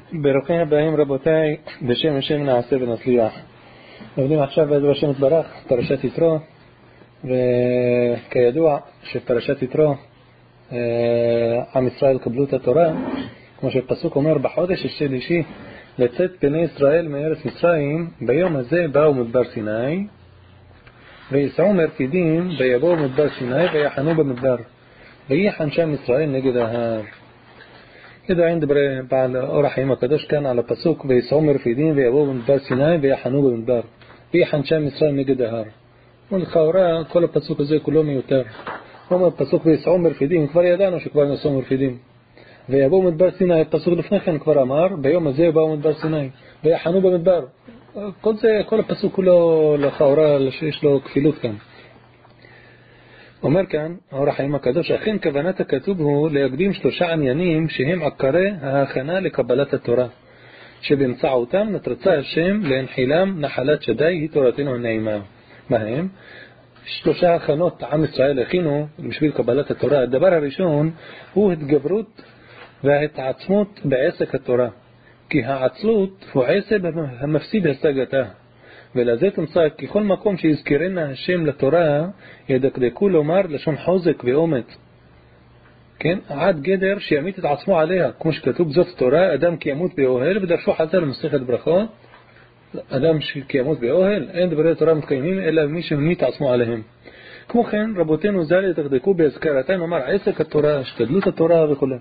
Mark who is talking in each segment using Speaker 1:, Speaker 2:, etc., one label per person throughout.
Speaker 1: ברוכים הבאים רבותיי, בשם השם נעשה ונצליח. לומדים עכשיו בעזרת השם יתברך פרשת יתרו, וכידוע שפרשת יתרו עם ישראל קבלו את התורה, כמו שהפסוק אומר, בחודש השלישי לצאת בני ישראל מארץ מצרים, ביום הזה באו מדבר סיני ויסעו מרפידים ויבואו מדבר סיני ויחנו במדבר ויחן שם ישראל נגד ההר. ידעים דברי בעל אור החיים הקדוש כאן על הפסוק ויסעו מרפידים ויבואו במדבר סיני ויחנו במדבר ויחן שם ישראל נגד ההר. ולכאורה כל הפסוק הזה כולו מיותר. אומר הפסוק ויסעו מרפידים, כבר ידענו שכבר נסעו מרפידים. ויבואו מדבר סיני, הפסוק לפני כן כבר אמר ביום הזה באו מדבר סיני ויחנו במדבר. כל הפסוק כולו לכאורה שיש לו כפילות כאן. אומר כאן אור החיים הקדוש, אכן כוונת הכתוב הוא להקדים שלושה עניינים שהם עיקרי ההכנה לקבלת התורה, שבאמצעותם נתרצה השם להנחילם נחלת שדי היא תורתנו הנעימה. מה הם? שלושה הכנות עם ישראל הכינו בשביל קבלת התורה. הדבר הראשון הוא התגברות וההתעצמות בעסק התורה, כי העצלות הוא עסק המפסיד השגתה. ולזה תמצא ככל מקום שיזכרנה השם לתורה ידקדקו לומר לשון חוזק ואומץ, כן? עד גדר שימית את עצמו עליה, כמו שכתוב זאת תורה אדם כי ימות באוהל, ודרשו חז"ל במסכת ברכות אדם כי ימות באוהל אין דברי תורה מתקיימים אלא מי שמית עצמו עליהם. כמו כן רבותינו ז"ל ידקדקו בהזכרתן, אומר עסק התורה, השתדלות התורה וכו',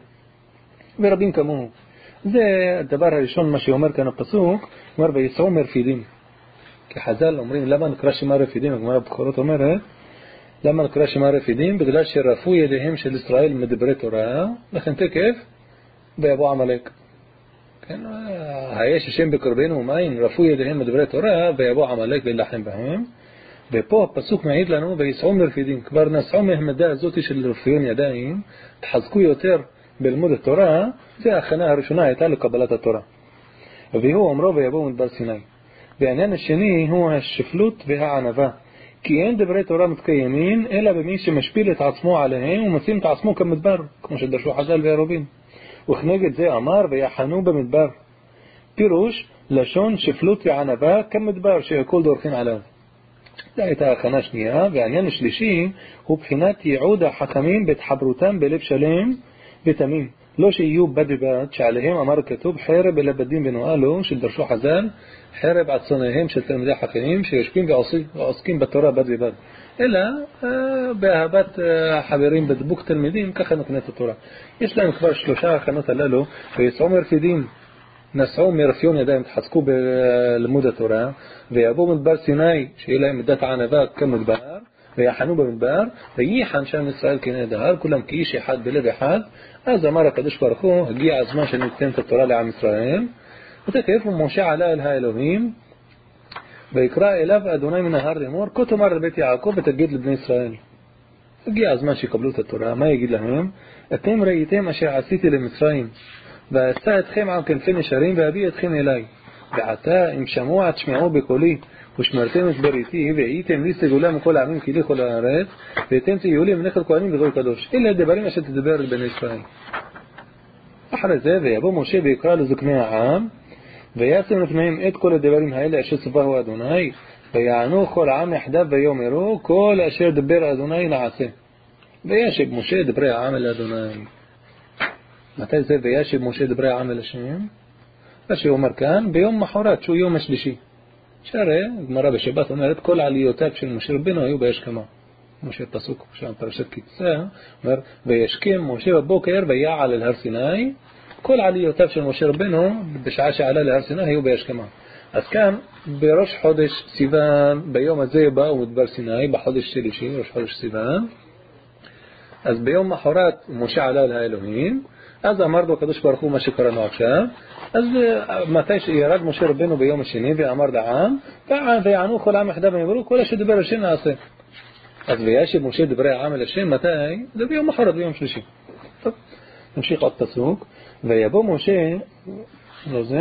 Speaker 1: ורבים כמוהו. זה הדבר הראשון מה שאומר כאן הפסוק, אומר ויסעו מרפידים. כי חז"ל אומרים למה נקרא שמה רפידים, הגמרא בבכורות אומרת למה נקרא שמה רפידים? בגלל שרפו ידיהם של ישראל מדברי תורה, לכן תקף ויבוא עמלק, כן? היש השם בקרבנו ומים, רפו ידיהם מדברי תורה ויבוא עמלק ולחם בהם. ופה הפסוק מעיד לנו ויסעו מרפידים, כבר נסעו מהמדה הזאת של רפיון ידיים, תחזקו יותר בלמוד התורה. זה ההכנה הראשונה הייתה לקבלת התורה. והוא אמרו ויבואו מדבר סיני. והעניין השני הוא השפלות והענבה, כי אין דברי תורה מתקיימים אלא במי שמשפיל את עצמו עליהם ומשים את עצמו כמדבר, כמו שדרשו חז"ל והרובים. וכנגד זה אמר ויחנו במדבר, פירוש לשון שפלות וענבה כמדבר שהכל דורכים עליו. זו הייתה הכנה שנייה. והעניין השלישי הוא בחינת ייעוד החכמים בהתחברותם בלב שלם ותמים, לא שיהיו בד בבד, שעליהם אמר כתוב חרב אל הבדים ונועלו, שדרשו חז"ל חרב עצוניהם של תלמידי חכמים שיושבים ועוסקים בתורה בד בבד, אלא באהבת החברים בדבוק תלמידים, ככה נקנת התורה. יש להם כבר שלושה הכנות הללו, ויסעו מרפידים, נסעו מרפיון ידיים, תחזקו בלימוד התורה, ויבואו מדבר סיני שיהיה להם מידת הענבה כמדבר, ויחנו במדבר ויחן שם ישראל כנגד ההר, כולם כאיש אחד בלב אחד. אז אמר הקדוש ברוך הוא הגיע הזמן שניתן את התורה לעם ישראל. ותכף משה עלה אל האלוהים ויקרא אליו אדוני מן ההר לאמור כה תאמר לבית יעקב ותגיד לבני ישראל. הגיע הזמן שיקבלו את התורה. מה יגיד להם? אתם ראיתם אשר עשיתי למצרים ואשא אתכם על כנפי נשרים ואביא אתכם אליי, ועתה אם שמוע תשמעו בקולי ושמרתם את בריתי והייתם לי סגולה מכל העמים כי לי כל הארץ ואתם תהיו לי מלאכת כהנים וגוי קדוש. אלה הדברים אשר תדבר אל בני ישראל. אחרי זה ויבוא משה ויקרא לזקני העם וישם לפניהם את כל הדברים האלה אשר ציווהו אדוני, ויענו כל העם יחדיו ויאמרו כל אשר דבר אדוני נעשה. וישב משה דברי העם אל אדוני. מתי זה וישב משה דברי העם אל השם? מה שאומר כאן ביום מחרת שהוא יום השלישי. שהרי גמרא בשבת אומרת כל עליותיו של משה רבנו היו בהשכמה. משה פסוק שם פרשת קיצה אומר וישכם משה בבוקר ויעל אל הר סיני. כל עליותיו של משה רבנו בשעה שעלה להר סיני היו בהשכמה. אז כאן בראש חודש סיוון ביום הזה באו מדבר סיני, בחודש שלישי ראש חודש סיוון. אז ביום מחרת משה עלה אל האלוהים, אז אמר לו הקדוש ברוך הוא מה שקראנו עכשיו. אז מתי שירד משה רבנו ביום השני ואמר לעם ויענו כל העם יחדיו ויאמרו כל אשר דבר השם נעשה. אז וישב משה דברי העם אל השם מתי? זה ביום מחרת, ביום שלישי. טוב, נמשיך עוד פסוק. ויבוא משה, לא זה,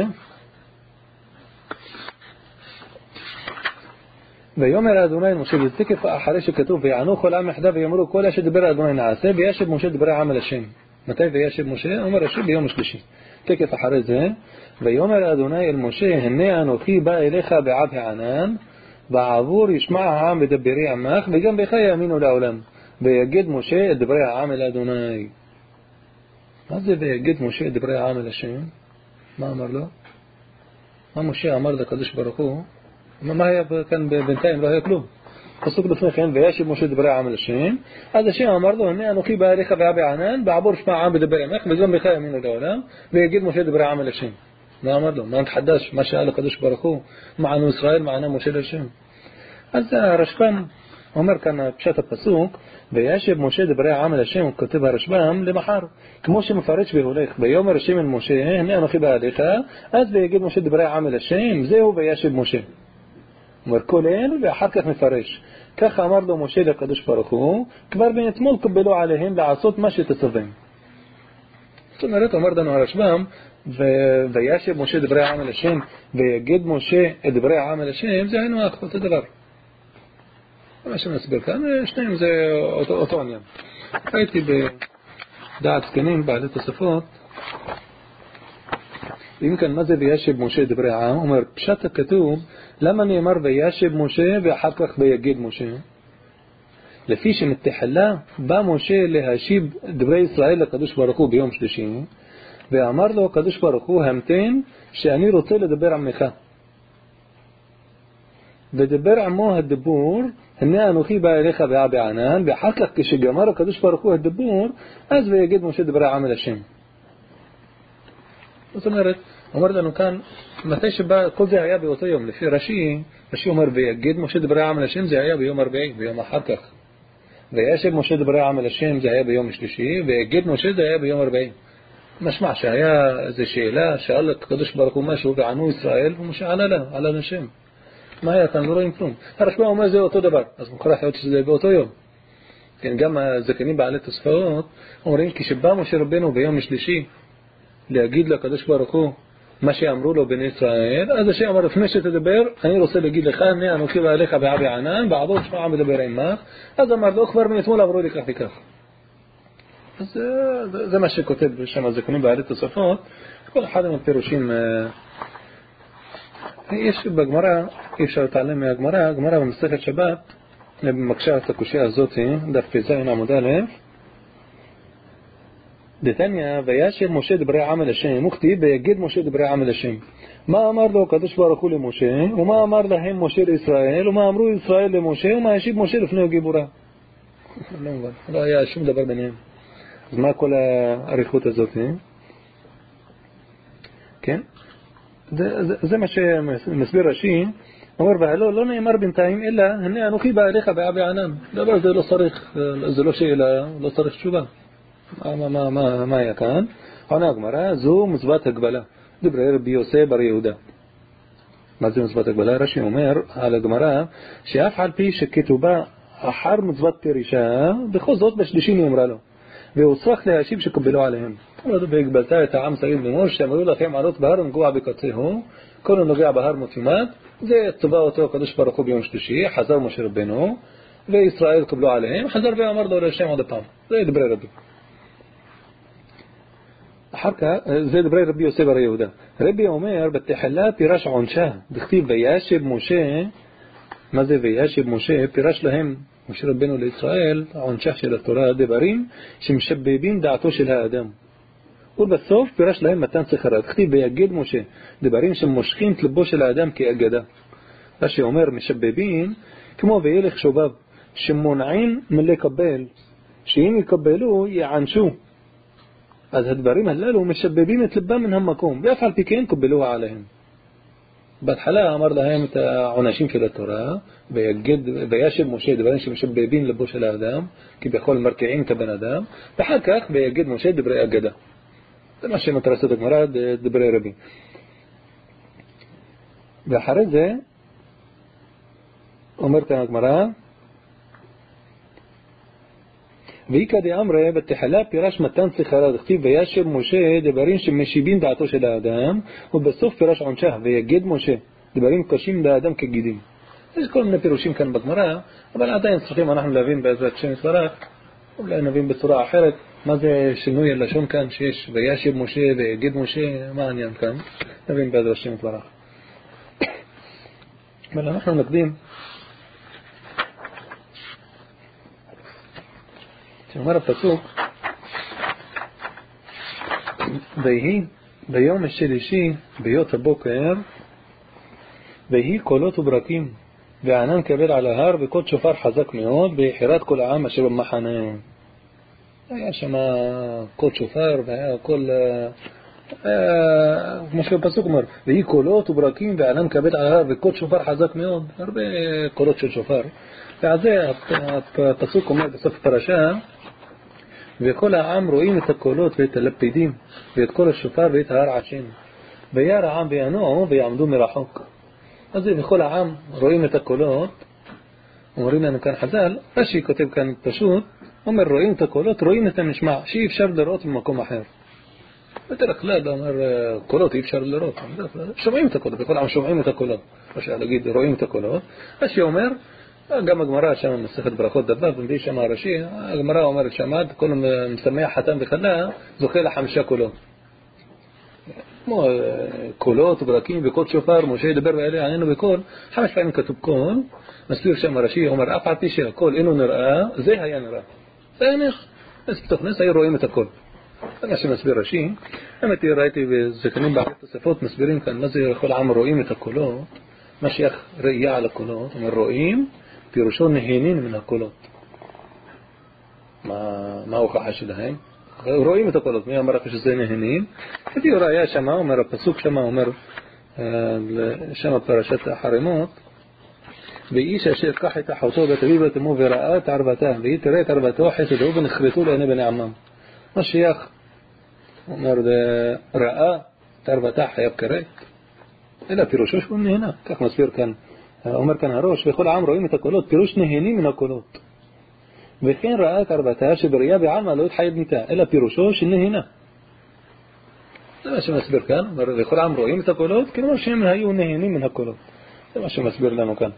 Speaker 1: ויאמר אדוני משה, זה אחרי שכתוב ויענו כל העם יחדיו ויאמרו כל אשר דבר אדוני נעשה, וישב משה דברי העם אל השם. מתי וישב משה? אומר רש"י ביום השלישי. תקף אחרי זה, ויאמר אדוני אל משה, הנה אנוכי בא אליך בעב הענן, בעבור ישמע העם בדברי עמך, וגם בך יאמינו לעולם. ויגד משה את דברי העם אל אדוני. מה זה ויגד משה את דברי העם אל השם? מה אמר לו? מה משה אמר לקדוש ברוך הוא? מה היה כאן בינתיים? לא היה כלום. פסוק לפני כן, וישב משה דברי העם אל השם, אז השם אמר לו, הנה אנוכי בא אליך בעב הענן, בעבור ישמע העם בדברי עמך, וגם בך יאמינו לעולם. ויגד משה דברי העם אל השם. מה אמר לו? מה נתחדש? מה שאל הקדוש ברוך הוא? מענו ישראל, מענה משה לשם. אז הרשב"ם אומר כאן פשט הפסוק, וישב משה דברי העם אל השם, כותב הרשב"ם למחר, כמו שמפרש והולך, ויאמר השם אל משה, הנה אנוכי בא אליך, אז ויגד משה דברי העם אל השם, זהו וישב משה. אומר כל אלה ואחר כך מפרש. ככה אמר לו משה לקדוש ברוך הוא, כבר מאתמול קבלו עליהם לעשות מה שתצווים. זאת אומרת, אומר לנו הרשב"ם, וישב משה דברי העם אל השם, ויגד משה את דברי העם אל השם, זה היינו אותו דבר. מה שנסביר כאן, שניהם זה אותו עניין. הייתי בדעת זקנים, בעלי תוספות, אם כאן מה זה וישב משה דברי העם, אומר פשט הכתוב, למה נאמר וישב משה ואחר כך ויגד משה? לפי שמתחלה בא משה להשיב דברי ישראל לקדוש ברוך הוא ביום שלישי, ואמר לו הקדוש ברוך הוא, המתן שאני רוצה לדבר עמך. ודבר עמו הדיבור, הנה אנוכי בא אליך בעב הענן, ואחר כך כשגמר הקדוש ברוך הוא הדיבור, אז ויגד משה דברי העם אל השם. זאת אומרת, אומר לנו כאן, מתי שבא, כל זה היה באותו יום, לפי רש"י אומר ויגד משה דברי העם אל השם, זה היה ביום 40, ביום אחר כך. וישב משה דברי העם אל השם, זה היה ביום שלישי, ויגד משה זה היה ביום 40. משמע שהיה איזו שאלה, שאל הקדוש ברוך הוא משהו, וענו ישראל, ומשה ענה לה, עלה לשם. מה היה כאן? לא רואים כלום. הרשב"ם אומר זה אותו דבר, אז מוכרח להיות שזה באותו יום. כן, גם הזקנים בעלי תוספות אומרים, כשבא משה רבנו ביום שלישי להגיד לקדוש ברוך הוא מה שאמרו לו בני ישראל, אז השם אמר, לפני שתדבר, אני רוצה להגיד לך, הנה אנוכי בא אליך בעב הענן, בעבור ישמע העם בדברי עמך. אז אמר לו, כבר מאתמול אמרו לי כך וכך. אז זה מה שכותב שם הזקנים בעלי תוספות. כל אחד עם הפירושים, יש בגמרא, אי אפשר להתעלם מהגמרא, הגמרא במסכת שבת, במקשה את הקושיה הזאת, דף פ"ז עמוד א', דתניא, וישב משה דברי העם אל השם, וכתיב ויגד משה דברי העם אל השם. מה אמר לו הקדוש ברוך הוא למשה, ומה אמר להם משה לישראל, ומה אמרו ישראל למשה, ומה השיב משה לפני הגיבורה. לא היה שום דבר ביניהם. אז מה כל העריכות הזאת? כן? זה מה שמסביר רש"י, אומר והלא לא נאמר בינתיים אלא הנה אנוכי בא אליך בעב הענן. דבר זה לא צריך, זה לא שאלה, לא צריך תשובה. מה היה כאן? עונה הגמרא, זו מצוות הגבלה. דברי רבי יוסי בר יהודה. מה זה מצוות הגבלה? רש"י אומר על הגמרא שאף על פי שכתובה אחר מצוות פירישה, בכל זאת בשלישי נאמרה לו. והוא צריך להשיב שקבלו עליהם. והגבלת את העם סביב לאמור שאמרו לכם עלות בהר ונגוע בקצהו, כל הנוגע בהר מותימת. זה צווה אותו הקדוש ברוך הוא ביום שלישי, חזר משה רבנו, וישראל קבלו עליהם, חזר ואמר לו להשם עוד הפעם. זה דברי רבי. אחר כך, זה דברי רבי יוסי בר יהודה. רבי אומר, בתחילה פירש עונשה, בכתיב וישב משה, מה זה וישב משה? פירש להם משה רבנו לישראל, עונשה של התורה, דברים שמשבבים דעתו של האדם. ובסוף פירש להם מתן שכרת, כתיב ויגד משה, דברים שמושכים את לבו של האדם כאגדה. מה שאומר משבבים, כמו וילך שובב, שמונעים מלקבל, שאם יקבלו יענשו. אז הדברים הללו משבבים את לבם מן המקום, ואף על פי כן קבלו עליהם. בהתחלה אמר להם את העונשים של התורה, וישב משה דברים שמשבבים לבו של האדם, כי בכל מרקיעים כבן אדם, ואחר כך ויגד משה דברי אגדה. זה מה שמתרסת הגמרא, דברי רבי. ואחרי זה, אומרת הגמרא, ואיקא דאמרי בתחילה פירש מתן שכרה, דכתיב וישב משה דברים שמשיבים דעתו של האדם, ובסוף פירש עונשה ויגד משה דברים קשים לאדם כגידים. יש כל מיני פירושים כאן בגמרא, אבל עדיין צריכים אנחנו להבין בעזרת השם יתברך, אולי נבין בצורה אחרת. מה זה שינוי הלשון כאן שיש וישב משה ויגיד משה, מה העניין כאן? נבין בעד השם יתברך. אבל אנחנו נקדים שאומר הפסוק ויהי ביום השלישי ביות הבוקר ויהי קולות וברקים וענן כבד על ההר וקול שופר חזק מאוד ויחירת כל העם אשר במחנה. היה שם קול שופר והיה קול כמו שהפסוק אומר ויהי קולות וברקים וענן כבד על ההר וקול שופר חזק מאוד, הרבה קולות של שופר. ועל זה הפסוק אומר בסוף הפרשה וכל העם רואים את הקולות ואת הלפידים ואת כל השופר ואת ההר עשן וירא העם וינועו ויעמדו מרחוק. אז זה וכל העם רואים את הקולות, אומרים לנו כאן חז"ל, רש"י כותב כאן פשוט, אומר רואים את הקולות, רואים את המשמע, שאי אפשר לראות במקום אחר. בדרך כלל אומר קולות אי אפשר לראות, שומעים את הקולות, וכל העם שומעים את הקולות, רש"י להגיד רואים את הקולות. רש"י אומר, גם הגמרא שם מסכת ברכות דבב, ומביא שם הרש"י, הגמרא אומרת שמד, כל משמח חתן וחלה, זוכה ל5 קולות. כמו קולות וברקים וקול שופר, משה ידבר ואלה ענינו בקול, 5 פעמים כתוב קול, מסביר שם הרש"י, אומר אף על פי שהקול אינו נראה, זה היה נראה. זה היה נראה. אז בתוך נס היו רואים את הקול. זה מה שמסביר רש"י. האמת היא, ראיתי בזקנים בעלי תוספות, מסבירים כאן מה זה כל העם רואים את הקולות, מה שייך ראייה על הקולות, אומר רואים, פירושו נהנים מן הקולות. מה ההוכחה שלהם? רואים את הקולות, מי אמר לך שזה נהנים? כדי ראייה שמה, אומר הפסוק שמה, אומר שמה פרשת החרימות, ואיש אשר קח את אחותו ותביא בת אמו וראה את ערוותה, והיא תראה את ערוותו חסדו ונחרטו לעיני בני עמם. מה שייך? אומר ראה את ערוותה חייב כרת, אלא פירושו שהוא נהנה, כך מסביר כאן, אומר כאן הראש, וכל העם רואים את הקולות, פירוש נהנים מן הקולות. וכן ראה את ערוותה שבראייה בעלמא לא התחייב מיתה, אלא פירושו שנהנה. זה מה שמסביר כאן, וכל העם רואים את הקולות, כלומר שהם היו נהנים מן הקולות. זה מה שמסביר לנו כאן.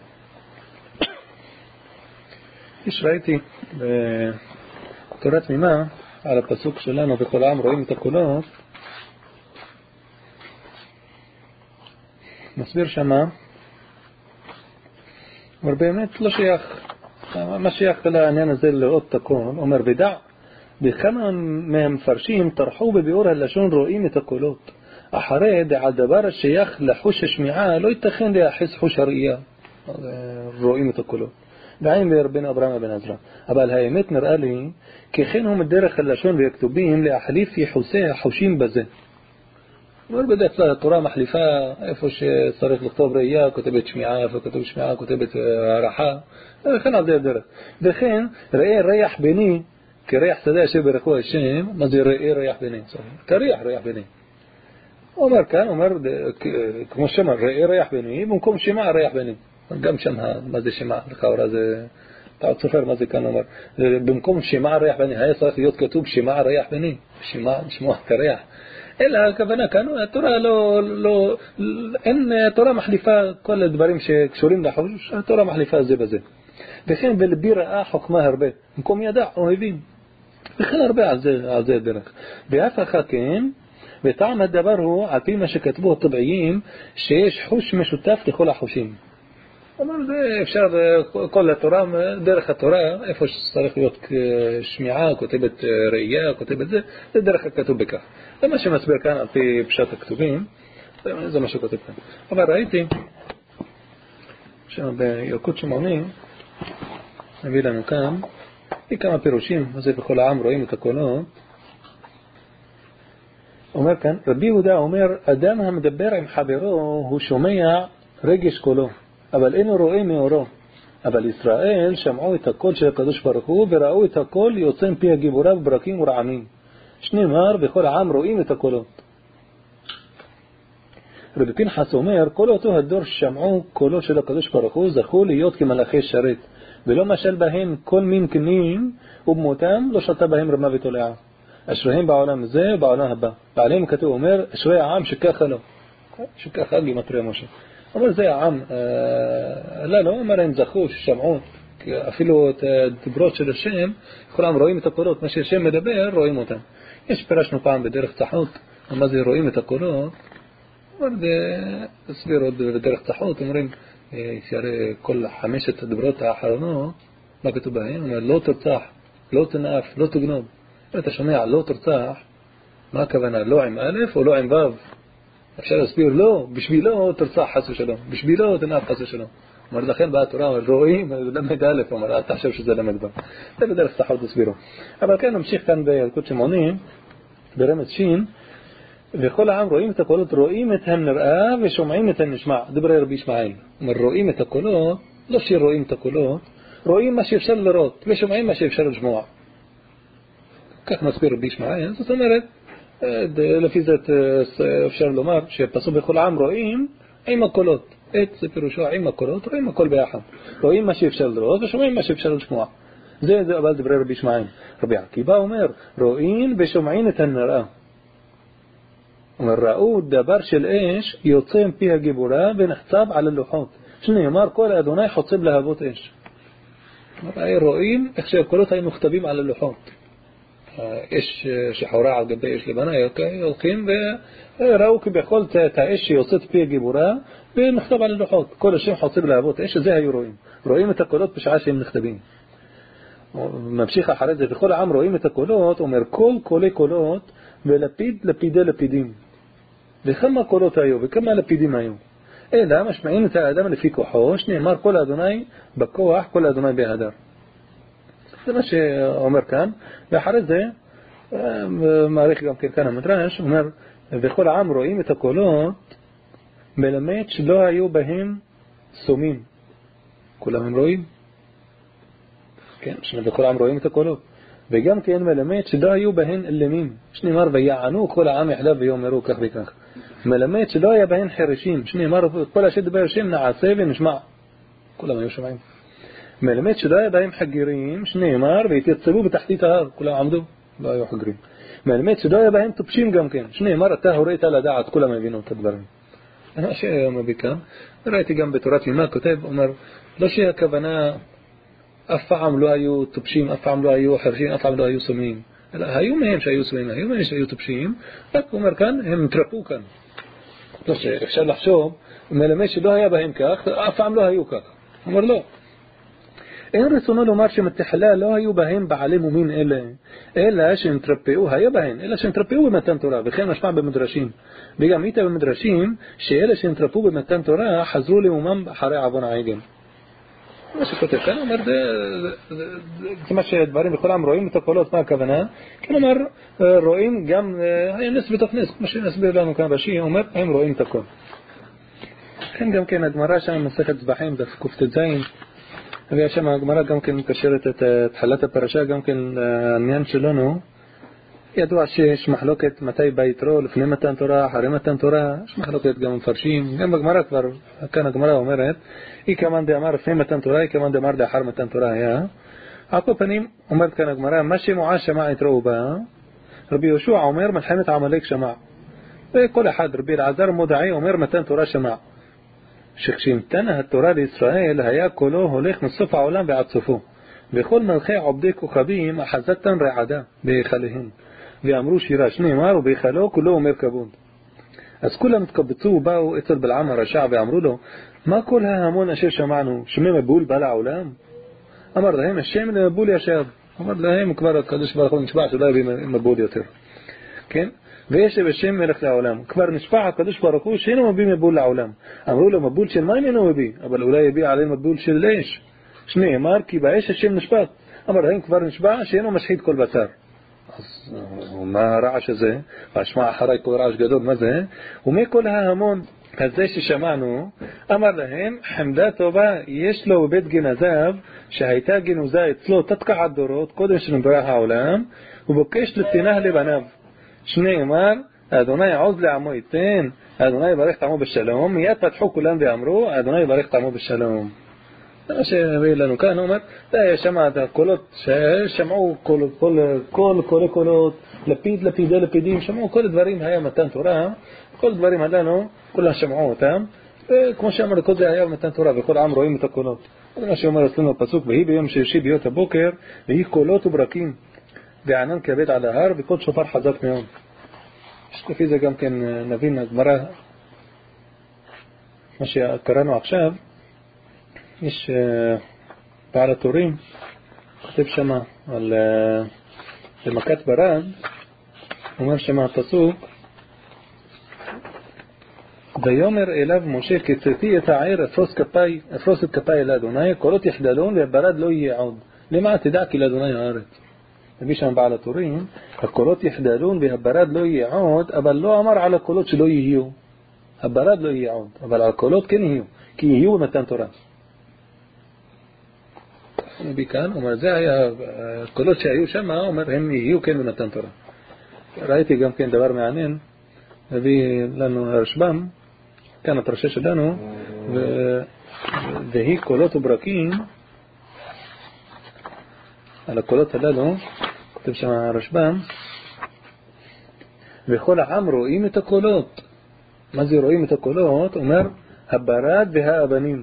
Speaker 1: יש ראיתי בתורה תמימה על הפסוק שלנו, וכל העם רואים את הקולות, מסביר שמה, אבל באמת לא שייך, מה שייך לעניין הזה לראות את הקול, אומר ודע, בכמה מהמפרשים טרחו בביאור הלשון רואים את הקולות, אחרי דע דבר השייך לחוש השמיעה לא ייתכן להחס חוש הראייה, רואים את הקולות. דעים ברבן אברהם בן עזרא, אבל האמת נראה לי ככן הוא מדרך הלשון והכתובים להחליף יחוסי החושים בזה. בדרך כלל התורה מחליפה איפה שצריך לכתוב ראייה, כותבת שמיעה, איפה כותבת שמיעה, כותבת הערכה, וכן על זה הדרך. וכן ראה ריח בני כריח שדה אשר ברכו השם. מה זה ראה ריח בני? כריח ריח בני. הוא אומר כאן, אומר כמו שמה ראה ריח בני במקום שמע ריח בני. גם שם מה זה שמע, לכאורה זה טעות סופר, מה זה כאן אומר, במקום שמע ריח בני היה צריך להיות כתוב שמע ריח בני, שמוע כריח. אלא הכוונה כאן, התורה אין, התורה מחליפה כל הדברים שקשורים לחוש, התורה מחליפה זה בזה. וכן בלבי ראה חוכמה הרבה, במקום ידע או הבין, וכן הרבה על זה הדרך. ואף אחד כן, וטעם הדבר הוא, על פי מה שכתבו הטבעיים, שיש חוש משותף לכל החושים. אבל זה אפשר, כל התורה, דרך התורה, איפה שצריך להיות שמיעה, כותבת ראייה, כותבת זה, זה דרך הכתוב בכך. זה מה שמסביר כאן על פי פשט הכתובים, זה מה שכותב כאן. אבל ראיתי, שם בילקוט שמעוני, מביא לנו כאן, כמה פירושים, מה זה בכל העם רואים את הקולות. אומר כאן, רבי יהודה אומר, אדם המדבר עם חברו, הוא שומע רגש קולו. אבל אינו רואה מאורו. אבל ישראל שמעו את הקול של הקדוש ברוך הוא וראו את הקול יוצא מפי הגיבוריו ברקים ורעמים. שנאמר בכל העם רואים את הקולות. רבי פנחס אומר כל אותו הדור שמעו קולו של הקדוש ברוך הוא זכו להיות כמלאכי שרת ולא משל בהם כל מין קנים ובמותם לא שתה בהם רמה ותולעה. אשריהם בעולם זה ובעולם הבא. ועליהם כתוב אומר אשרי העם שככה לו. שככה גימטריה משה. אבל זה העם, לא אומר הם זכו, שמעו, אפילו את הדברות של השם, כולם רואים את הקולות, מה שהשם מדבר, רואים אותם. יש פירשנו פעם בדרך צחות, מה זה רואים את הקולות, תסביר עוד בדרך צחות, אומרים, שהרי כל 5 הדברות האחרונות, מה כתוב בהם? אומר, לא תרצח, לא תנאף, לא תגנוב. אתה שומע, לא תרצח, מה הכוונה? לא עם א' או לא עם ו'? אפשר להסביר, לא, בשבילו תרצח חס ושלום, בשבילו תנאף חס ושלום. אומר, לכן באה התורה, רואים, למד א', אומר, אתה חושב שזה למד ו'. זה בדרך צחות תסבירו. אבל כן, נמשיך כאן בילקוט שמעונים, ברמז שין, וכל העם רואים את הקולות, רואים את הנראה ושומעים את הנשמע. דברי רבי ישמעאל. אומר, רואים את הקולות, לא שרואים את הקולות, רואים מה שאפשר לראות, ושומעים מה שאפשר לשמוע. כך מסביר רבי ישמעאל. זאת אומרת, לפי זה אפשר לומר שפסוק בכל העם רואים עם הקולות. זה פירושו עם הקולות, רואים הכל ביחד. רואים מה שאפשר לראות ושומעים מה שאפשר לשמוע. זה אבל דברי רבי ישמעאל. רבי עקיבא אומר, רואים ושומעים את הנראה. אומר, ראו דבר של אש יוצא מפי הגיבורה ונחצב על הלוחות. שנאמר, כל אדוני חוצב להבות אש. רואים איך שהקולות היו מכתבים על הלוחות. אש שחורה על גבי אש לבנה, הולכים וראו כבכל את האש שיוצאת מפי הגיבורה ונכתב על הלוחות. כל השם חוצב להבות אש, זה היו רואים. רואים את הקולות בשעה שהם נכתבים. ממשיך אחרי זה, וכל העם רואים את הקולות, אומר, כל קולי קולות ולפיד לפידי לפידים. וכמה קולות היו וכמה לפידים היו. אלא משמעים את האדם לפי כוחו, שנאמר כל אדוני בכוח, כל אדוני בהדר. זה מה שאומר כאן. ואחרי זה, מעריך גם כאן המדרש, אומר, וכל העם רואים את הקולות, מלמד שלא היו בהם סומים. כולם הם רואים? כן, וכל העם רואים את הקולות. וגם כן מלמד שלא היו בהן אלמים. שנאמר, ויענו כל העם יחדיו ויאמרו כך וכך. מלמד שלא היה בהן חרשים. שנאמר, כל אשר דבר השם נעשה ונשמע. כולם היו שומעים. מלמד שלא היה בהם חגירים. שנאמר, והתייצבו בתחתית ההר. כולם עמדו, לא היו חגירים. מלמד שלא היה בהם טופשים גם כן. שנאמר, אתה הורית לדעת, כולם הבינו את הדברים. מה שמביא כאן, ראיתי גם בתורת ימה כותב, אומר, לא שהכוונה אף פעם לא היו טופשים, אף פעם לא היו חרשים, אף פעם לא היו סומים. אלא היו מהם שהיו סומים, היו מהם שהיו טופשים, רק אומר כאן, הם התרפו כאן. לא שאפשר לחשוב, מלמד שלא היה בהם כך, אף פעם לא היו כך. אומר לא. אין רצונו לומר שמתחלה לא היו בהם בעלי מומין אלה, אלא שהם תרפאו, היה בהם, אלא שהם תרפאו במתן תורה, וכן משמע במדרשים. וגם איתה במדרשים, שאלה שהם תרפאו במתן תורה, חזרו למומם אחרי עוון העגל. מה שכותב כאן, אומר, זה מה שדברים בכל העם רואים את הקולות, מה הכוונה? כלומר, רואים גם, היה נס בתוך נס, כמו שנסביר לנו כאן רש"י, אומר, הם רואים את הכל. כן, גם כן, הגמרא שם מסכת זבחים, דף קט"ז, ושם הגמרא גם כן מקשרת את התחלת הפרשה, גם כן לעניין שלנו, ידוע שיש מחלוקת מתי בא יתרו, לפני מתן תורה, אחרי מתן תורה, יש מחלוקת גם מפרשים, גם בגמרא כבר, כאן הגמרא אומרת, היא כמאן דאמר לפני מתן תורה, היא כמאן דאמר לאחר מתן תורה היה. על כל פנים, אומרת כאן הגמרא, מה שמועז שמע יתרו בא, רבי יהושע אומר מלחמת עמלק שמע. וכל אחד, רבי אלעזר מודעי אומר מתן תורה שמע. שכשנתנה התורה לישראל, היה קולו הולך מסוף העולם ועד סופו. וכל מלכי עובדי כוכבים אחזתן רעדה בהיכליהם. ואמרו שירה, שנאמר, ובהיכלו כולו אומר כבוד. אז כולם התקבצו ובאו אצל בלעם הרשע ואמרו לו, מה כל ההמון אשר שמענו, שמי מבול בא לעולם? אמר להם, השם למבול ישב. אמר להם, כבר הקדוש ברוך הוא נשבע שלא יביא מבול יותר. כן? וישב השם מלך לעולם. כבר נשבע הקדוש ברוך הוא שאינו מביא מבול לעולם. אמרו לו, מבול של מים אינו מביא, אבל אולי יביא עליהם מבול של אש. שנאמר, כי באש השם נשפט. אמר להם, כבר נשבע שאינו משחית כל בשר. אז מה הרעש הזה? והשמע אחרי כל רעש גדול, מה זה? ומכל ההמון הזה ששמענו, אמר להם, חמדה טובה יש לו בבית גנזיו, שהייתה גנוזה אצלו תתקע עד דורות, קודם שנברא העולם, ובוקש לתינah לבניו. שנאמר, אדוני עוז לעמו ייתן, אדוני יברך את עמו בשלום, מיד פתחו כולם ואמרו, אדוני יברך את עמו בשלום. זה מה שהביא לנו כאן, הוא אומר, שמע את הקולות, שמעו כל קולות, לפיד, לפידי, לפידים, שמעו כל הדברים, היה מתן תורה, כל הדברים הללו, כולם שמעו אותם, כמו שאמר כל זה היה במתן תורה, בכל עם רואים את הקולות. זה מה שאומר אצלנו בפסוק, והיא ביום שלישי ביות הבוקר, והיא קולות וברקים, וענן כבד על ההר, וכל שופר חזק מאוד. לפי זה גם כן נבין הגמרא, מה שקראנו עכשיו, יש בעל התורים, כותב שמה על מכת ברד, אומר שמה הפסוק, ויאמר אליו משה כצאתי את העיר אפרוס את כפיי אל אדוני, קולות יחדלון והברד לא יהיה עוד. למה תדע כי לאדוני הארץ. מביא שם בעל התורים, הקולות יחדלון והברד לא יהיה עוד, אבל לא אמר על הקולות שלא יהיו. הברד לא יהיה עוד, אבל על הקולות כן יהיו, כי יהיו במתן תורה. מביא כאן, אומר זה היה, הקולות שהיו שם, אומר הם יהיו כן במתן תורה. ראיתי גם כן דבר מעניין, מביא לנו הרשב"ם, כאן הפרשה שלנו, והיא קולות וברקים, על הקולות הללו, כותב שם הרשב"ם, וכל העם רואים את הקולות. מה זה רואים את הקולות? אומר, הברד והאבנים.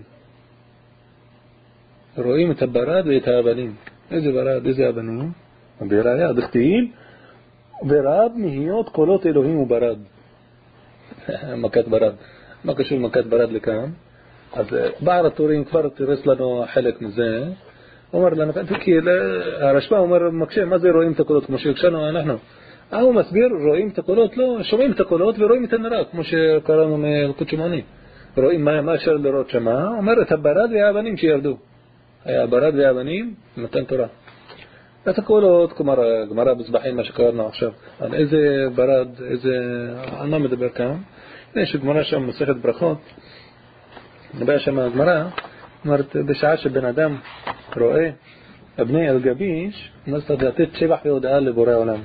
Speaker 1: רואים את הברד ואת האבנים. איזה ברד, איזה אבנים? בראיה, דכתיב, ורב מהיות קולות אלוהים וברד. מכת ברד. מה קשור מכת ברד לכאן? אז בעל התורים כבר תרס לנו חלק מזה. אומר לנו, כי הרשב"ם אומר, מקשה, מה זה רואים את הקולות? כמו שהקשנו אנחנו. הוא מסביר, רואים את הקולות? לא, שומעים את הקולות ורואים את הנראה, כמו שקראנו מלכות שמעוני. רואים מה אפשר לראות שמה? אומר את הברד והאבנים שירדו. היה הברד והאבנים, מתן תורה. את הקולות, כלומר, גמרא בסבחים, מה שקראנו עכשיו. על איזה ברד, על מה מדבר כאן? יש גמרא שם מסכת ברכות. נדבר שם הגמרא, אומרת, בשעה שבן אדם רואה אבני אלגביש, אומרת לתת שבח והודעה לבורא עולם.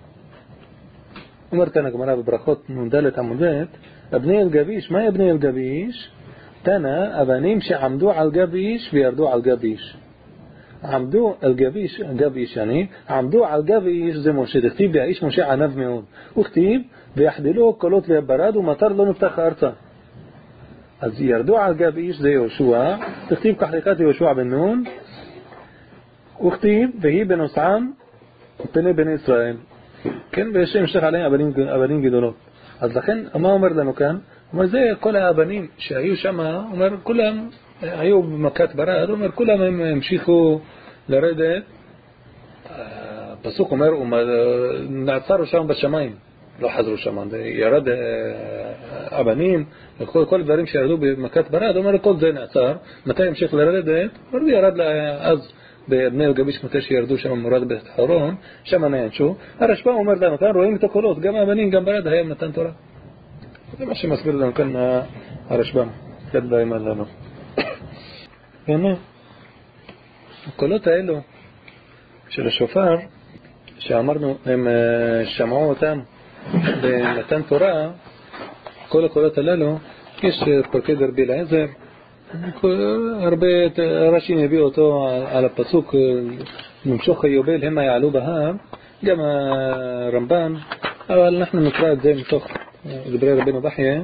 Speaker 1: אומרת כאן הגמרא בברכות נ"ד עמוד ב', אבני אלגביש, מהי אבני אלגביש? תנא, אבנים שעמדו על גביש וירדו על גביש. עמדו על גביש, גביש אני, עמדו על גביש זה משה, תכתיב והאיש משה ענב מאוד. וכתיב, ויחדלו קולות והברד ומטר לא נפתח ארצה. אז ירדו על גביש זה יהושע, תכתיב כך לקראת יהושע בן נון, וכתיב, והיא בנוסעם פני בני ישראל. כן, ויש המשך עליהם אבנים גדולות. אז לכן, מה אומר לנו כאן? אומר זה כל האבנים שהיו שם, אומר כולם היו במכת ברד, אומר כולם הם המשיכו לרדת. הפסוק אומר, נעצרו שם בשמיים, לא חזרו שם, ירד אבנים, כל דברים שירדו במכת ברד, אומר כל זה נעצר, מתי המשיך לרדת? אומר זה ירד אז בבני אלגביש מתי שירדו שם מורד בית חרון, שם נענשו. הרשב"ם אומר לנו כאן רואים את הקולות, גם האבנים גם ברד היה מתן תורה. זה מה שמסביר לנו כאן הרשב"ם, יד בהם עלינו. הנה, הקולות האלו של השופר, שאמרנו, הם שמעו אותם במתן תורה, כל הקולות הללו, יש פרקי דרבי אליעזר, הרבה רש"י הביאו אותו על הפסוק, נמשוך היובל המה יעלו בהר, גם הרמב"ן, אבל אנחנו נקרא את זה מתוך דברי רבינו בחייה.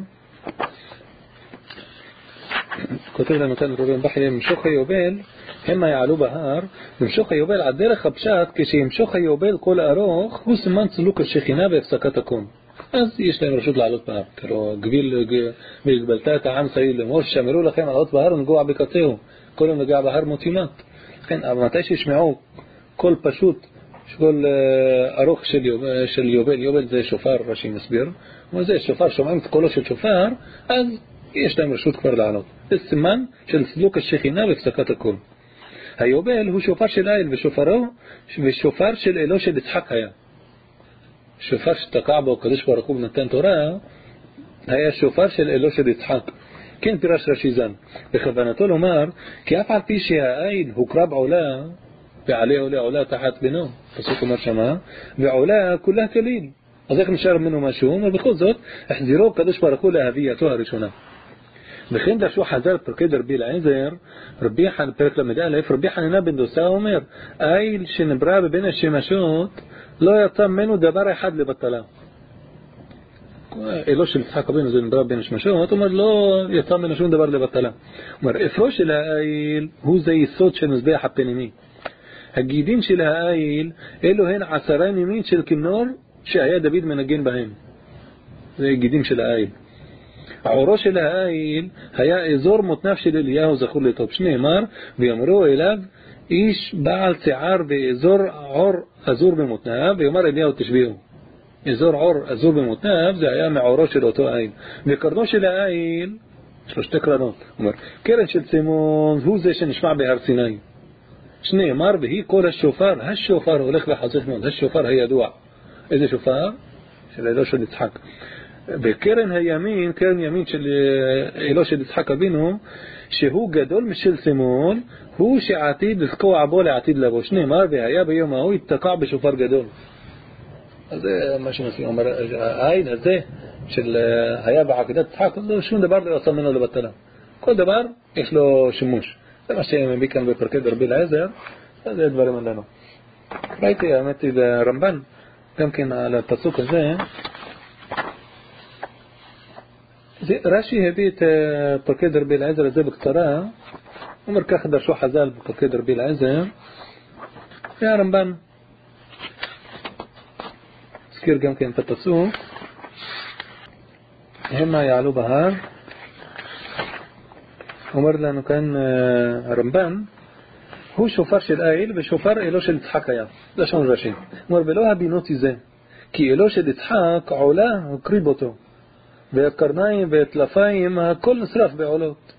Speaker 1: כותב לנו כאן רבינו בחייה, נמשוך היובל המה יעלו בהר, נמשוך היובל על דרך הפשט, כשימשוך היובל כל ארוך, הוא סימן צלוק השכינה והפסקת הקום. אז יש להם רשות לעלות בהר. כאילו, והגבלת את העם סביב לאמור, שמרו לכם לעלות בהר ונגוע בקצהו. כל יום נגע בהר מות יומת. לכן, אבל מתי שישמעו כל פשוט, כל ארוך של יובל, יובל זה שופר, רש"י מסביר, וזה שופר, שומעים את קולו של שופר, אז יש להם רשות כבר לעלות. זה סימן של סלוק השכינה והפסקת הקום. היובל הוא שופר של האל, ושופר של אלו של יצחק היה. שופר שתקע בו הקדוש ברוך הוא ונתן תורה, היה שופר של אלו של יצחק. כן פירש רש"י ז"ל. בכוונתו לומר, כי אף על פי שהעין הוקרא בעולה, ועלה עולה עולה תחת בנו, פסוק אומר שמה, ועולה כולה כליל. אז איך נשאר ממנו משהו? אבל בכל זאת, החזירו הקדוש ברוך הוא להווייתו הראשונה. וכן דרשו חז"ל פרקי דרבי אליעזר, פרק ל"א, רבי חנינא בן דוסא אומר, איל שנברא בבין השמשות, לא יצא ממנו דבר אחד לבטלה. אלו של יצחק אבינו זה נדבר בין שמשות, אומר לא יצא ממנו שום דבר לבטלה. אומר אפרו של האיל הוא זה יסוד של מזבח הפנימי. הגידים של האיל אלו הן 10 נימים של כינור שהיה דוד מנגן בהם. זה גידים של האיל. העורו של האיל היה אזור מותניו של אליהו זכור לטוב, שנאמר ויאמרו אליו איש בעל שיער באזור עור אזור במותניו, ויאמר אליהו תשביעו. אזור עור אזור במותניו זה היה מעורו של אותו האיל. וקרנו של האיל 3 קרנות. אומר קרן של צימון הוא זה שנשמע בהר סיני, שנאמר והיא כל השופר. השופר הולך וחזק מאוד, השופר הידוע. איזה שופר? של אלו של יצחק. בקרן הימין, קרן ימין של אלו של יצחק אבינו, שהוא גדול משל צימון, הוא שעתיד לזכוע בו לעתיד לבוא, שנאמר והיה ביום ההוא יתקע בשופר גדול. אז זה מה שמסכים. אומר העין הזה של היה בעקידת יצחק, לא שום דבר לא יצא ממנו לבטלה, כל דבר יש לו שימוש. זה מה שמביא כאן בפרקי דרבי אליעזר. זה דברים עלינו. ראיתי האמת ברמב"ן גם כן על הפסוק הזה. רש"י הביא את פרקי דרבי אליעזר הזה בקצרה. אומר ככה דרשו חז"ל בפרקי דרבי אליעזר. והרמב"ן הזכיר גם כן את הפסוק המה יעלו בהר. אומר לנו כאן הרמב"ן הוא שופר של איל ושופר אלו של יצחק היה. לשון רש"י. אומר ולא הבינותי זה כי אלו של יצחק עולה הקריב אותו, והקרניים והטלפיים הכל נשרף בעולות.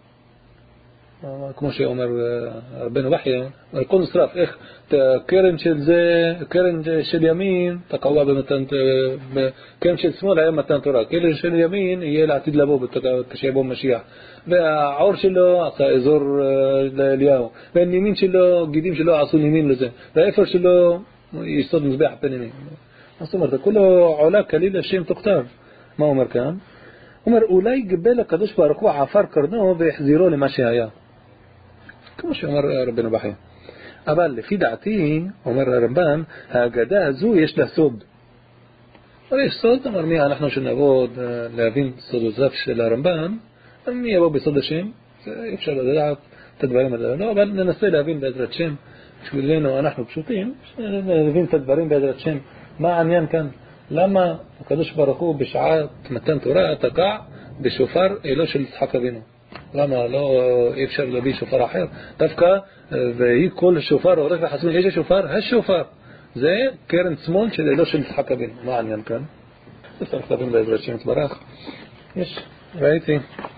Speaker 1: כמו שאומר רבנו בחיה, הכל נשרף. איך קרן של זה, קרן של ימין תקעוה במתן, קרן של שמאל היה מתן תורה, קרן של ימין יהיה לעתיד לבוא כשיבוא משיח. והעור שלו עשה אזור לאליהו, והנימין שלו, גידים שלו עשו נימין לזה, והאפר שלו יסוד מזבח הפנימי. זאת אומרת, כולו עולה כליל השם תוכתב. מה אומר כאן? אומר אולי גבל הקדוש ברוך הוא עפר קרנו והחזירו למה שהיה, כמו שאומר רבנו בחיה. אבל לפי דעתי, אומר הרמב"ן, ההגדה הזו יש לה סוד. יש סוד, אומר מי אנחנו שנעבוד להבין סודותיו של הרמב"ן, מי יבוא בסוד השם, אי אפשר לדעת את הדברים האלה, לא, אבל ננסה להבין בעזרת שם, בשבילנו אנחנו פשוטים, נבין את הדברים בעזרת שם. מה העניין כאן? למה הקדוש ברוך הוא בשעת מתן תורה תקע בשופר אלו של יצחק אבינו? למה לא אי אפשר להביא שופר אחר? דווקא והיא כל שופר הולך וחסמין. איזה שופר? השופר זה קרן שמאל של אלו של יצחק אבינו. מה העניין כאן? זה צריך להבין בעזרת שם יתברך. יש, ראיתי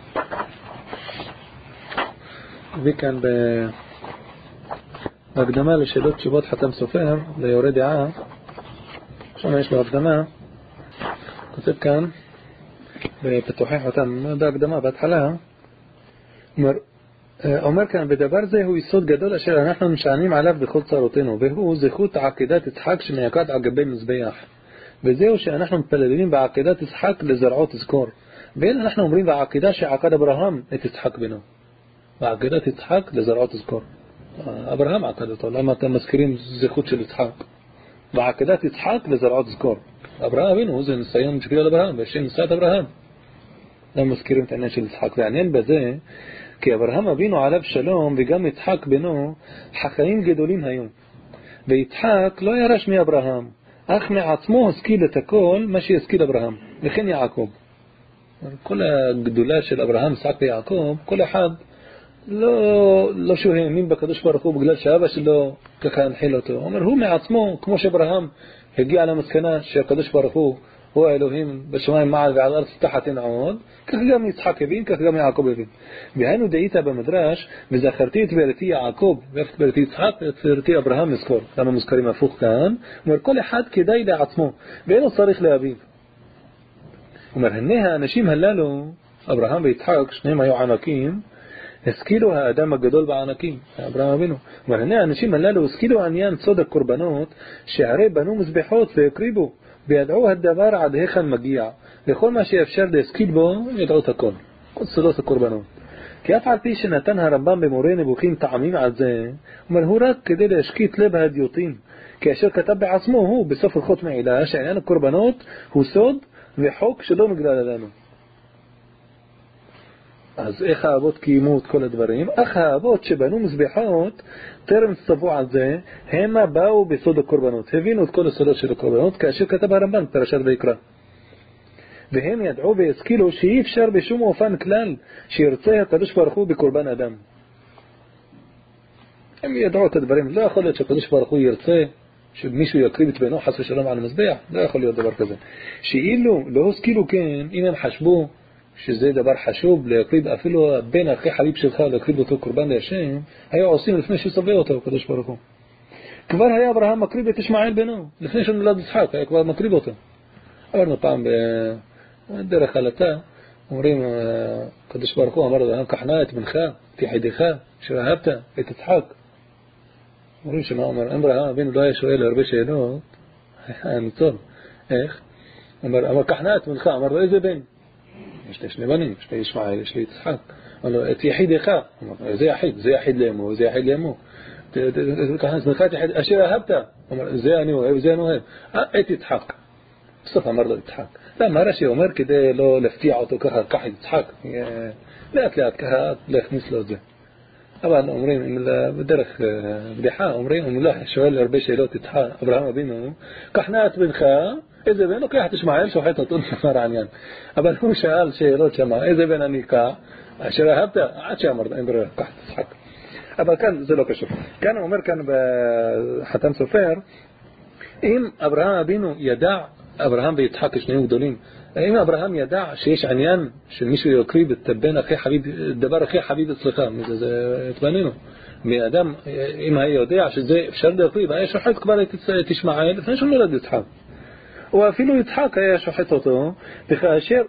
Speaker 1: וכאן בהקדמה לשאלות תשובות חתם סופר ליורה דעה, שם יש לו הקדמה, כותב כאן בפתוחי חתם בהקדמה בהתחלה, אומר כאן בדבר זה הוא יסוד גדול אשר אנחנו משענים עליו בכל צרותינו, והוא זכות עקידת יצחק שמייקד על גבי מזבח, וזהו שאנחנו מתפללים בעקידת יצחק לזרעו תזכור. ואין אנחנו אומרים בעקידה שעקד אברהם את יצחק בנו, בעקידת יצחק לזרעו תזכור. אברהם עקד אותו, למה אתם מזכירים זכות של יצחק? בעקידת יצחק לזרעו תזכור. אברהם אבינו זה ניסיון בשביל אברהם, בשם נשאת אברהם. למה מזכירים את העניין של יצחק? ועניין בזה כי אברהם אבינו עליו שלום וגם יצחק בנו חכמים גדולים היו, ויצחק לא ירש מאברהם, אך מעצמו השכיל את הכל מה שהשכיל אברהם, וכן יעקב. כל הגדולה של אברהם, יצחק ויעקב, כל אחד לא שהוא האמין בקדוש ברוך הוא בגלל שאבא שלו ככה הנחיל אותו. אומר הוא מעצמו, כמו שאברהם הגיע למסקנה שהקדוש ברוך הוא האלוהים בשמיים מעל ועל ארץ תחת אין עוד, כך גם יצחק הבין, כך גם יעקב הבין. והיינו דאית במדרש וזכרתי את בריתי יעקב ואת בריתי יצחק ואת בריתי אברהם נזכור. למה מזכרים הפוך כאן? אומר כל אחד כדאי לעצמו ואינו צריך לאביו. אומר הנה האנשים הללו, אברהם ויצחק שניהם היו ענקים, השכילו האדם הגדול בענקים, אברהם אבינו. אומר הנה האנשים הללו השכילו עניין סוד הקורבנות, שהרי בנו מזבחות והקריבו וידעו הדבר עד היכן מגיע, וכל מה שאפשר להשכיל בו ידעו את הכל, כל סודות הקורבנות. כי אף על פי שנתן הרמב"ם במורה נבוכים טעמים על זה, אומר הוא רק כדי להשקיט לב ההדיוטים, כאשר כתב בעצמו הוא בסוף הלכות מעילה שעניין הקורבנות הוא סוד וחוק שלא נגלה לנו. אז איך האבות קיימו את כל הדברים? אך האבות שבנו מזבחות טרם צבו על זה, המה באו בסוד הקורבנות, הבינו את כל הסודות של הקורבנות, כאשר כתב הרמב"ן פרשת ויקרא. והם ידעו והשכילו שאי אפשר בשום אופן כלל שירצה הקדוש ברוך הוא בקורבן אדם. הם ידעו את הדברים. לא יכול להיות שהקדוש ברוך הוא ירצה שמישהו יקריב את בנו חס ושלום על המזבח. לא יכול להיות דבר כזה. שאילו לא השכילו כן, אם הם חשבו שזה דבר חשוב להקריב אפילו הבן הכי חביב שלך להקריב אותו קורבן להשם, היו עושים לפני שצווה אותו הקדוש ברוך הוא. כבר היה אברהם מקריב את ישמעאל בנו, לפני שנולד יצחק היה כבר מקריב אותו. אמרנו פעם בדרך עלתה, אומרים הקדוש ברוך הוא אמר לו, קח נא את בנך, את יחידך, שאהבת את יצחק. אומרים שמה אומר, אברהם אבינו לא היה שואל הרבה שאלות, היה ניצול, איך? אמר קח נא את בנך, אמר לו איזה בן? יש לי שני בנים, יש לי ישמעאל, יש לי יצחק. אמר לו את יחידך, אמר זה יחיד, זה יחיד לאמו, זה יחיד לאמו. קח נא את בנך, אשר אהבת, אמר זה אני אוהב, זה אני אוהב. את יצחק. בסוף אמר לו יצחק. למה רש"י אומר כדי לא להפתיע אותו ככה, קח את יצחק, לאט לאט ככה להכניס לו את זה. אבל אומרים, בדרך בדיחה, אומרים, אם לא שואל הרבה שאלות יצחק, אברהם אבינו, קח נא את בנך, איזה בן? לוקח את ישמעאל, שוחט אותו, נגמר העניין. אבל הוא שאל שאלות שמה, איזה בן אני אקח? אשר אהבת, עד שאמר, אין ברירה, קח את יצחק. אבל כאן זה לא קשור. כאן הוא אומר כאן בחתן סופר, אם אברהם אבינו ידע, אברהם ויצחק שניהם גדולים, אם אברהם ידע שיש עניין שמישהו יקריב את הבן הכי חביב, דבר הכי חביב אצלך, זה את בנינו, מאדם, אם היה יודע שזה אפשר להקריב, היה שוחט כבר את ישמעאל לפני שהוא נולד יצחק. או אפילו יצחק היה שוחט אותו, וכאשר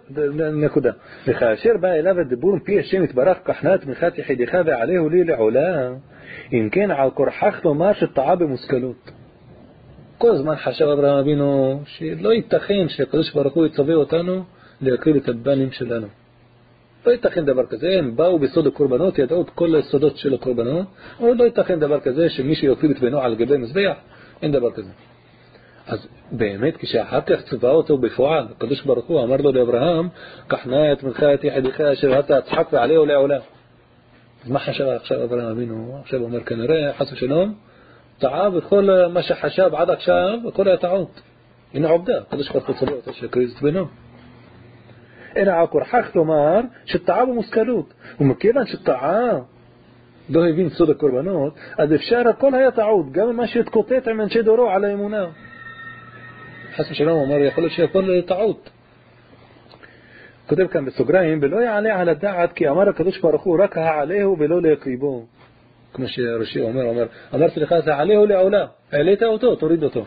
Speaker 1: בא אליו הדיבור מפי השם יתברך, קח נא את בנך יחידך ועליהו לי לעולם, אם כן על כורחך לומר שטעה במושכלות. כל הזמן חשב אברהם אבינו שלא ייתכן שהקדוש ברוך הוא יצווה אותנו להקריב את הבנים שלנו. לא ייתכן דבר כזה, הם באו בסוד הקורבנות, ידעו את כל הסודות של הקורבנות, אבל לא ייתכן דבר כזה שמישהו יקריב את בנו על גבי מזבח, אין דבר כזה. אז באמת כשאחר כך צווה אותו בפועל, הקדוש ברוך הוא אמר לו לאברהם, קח נא את בנך את יחידך אשר אהבת יצחק ועליהו לעולם. אז מה חשב עכשיו אברהם אבינו? עכשיו הוא אומר כנראה חס ושלום טעה בכל מה שחשב עד עכשיו, הכל היה טעות. הנה עובדה, הקדוש ברוך הוא צווה אותו שיקריב את בנו. אלא על כורחך לומר שטעה במושכלות, ומכיוון שטעה לא הבין סוד הקורבנות, אז אפשר הכל היה טעות, גם מה שהתקוטט עם אנשי דורו על האמונה. חס ושלום אומר, יכול להיות שהכל טעות. כותב כאן בסוגריים, ולא יעלה על הדעת כי אמר הקדוש ברוך הוא רק העלהו ולא להקריבו. כמו שרש"י אומר, אמרתי לך זה עליהו לעולם, העלית אותו, תוריד אותו.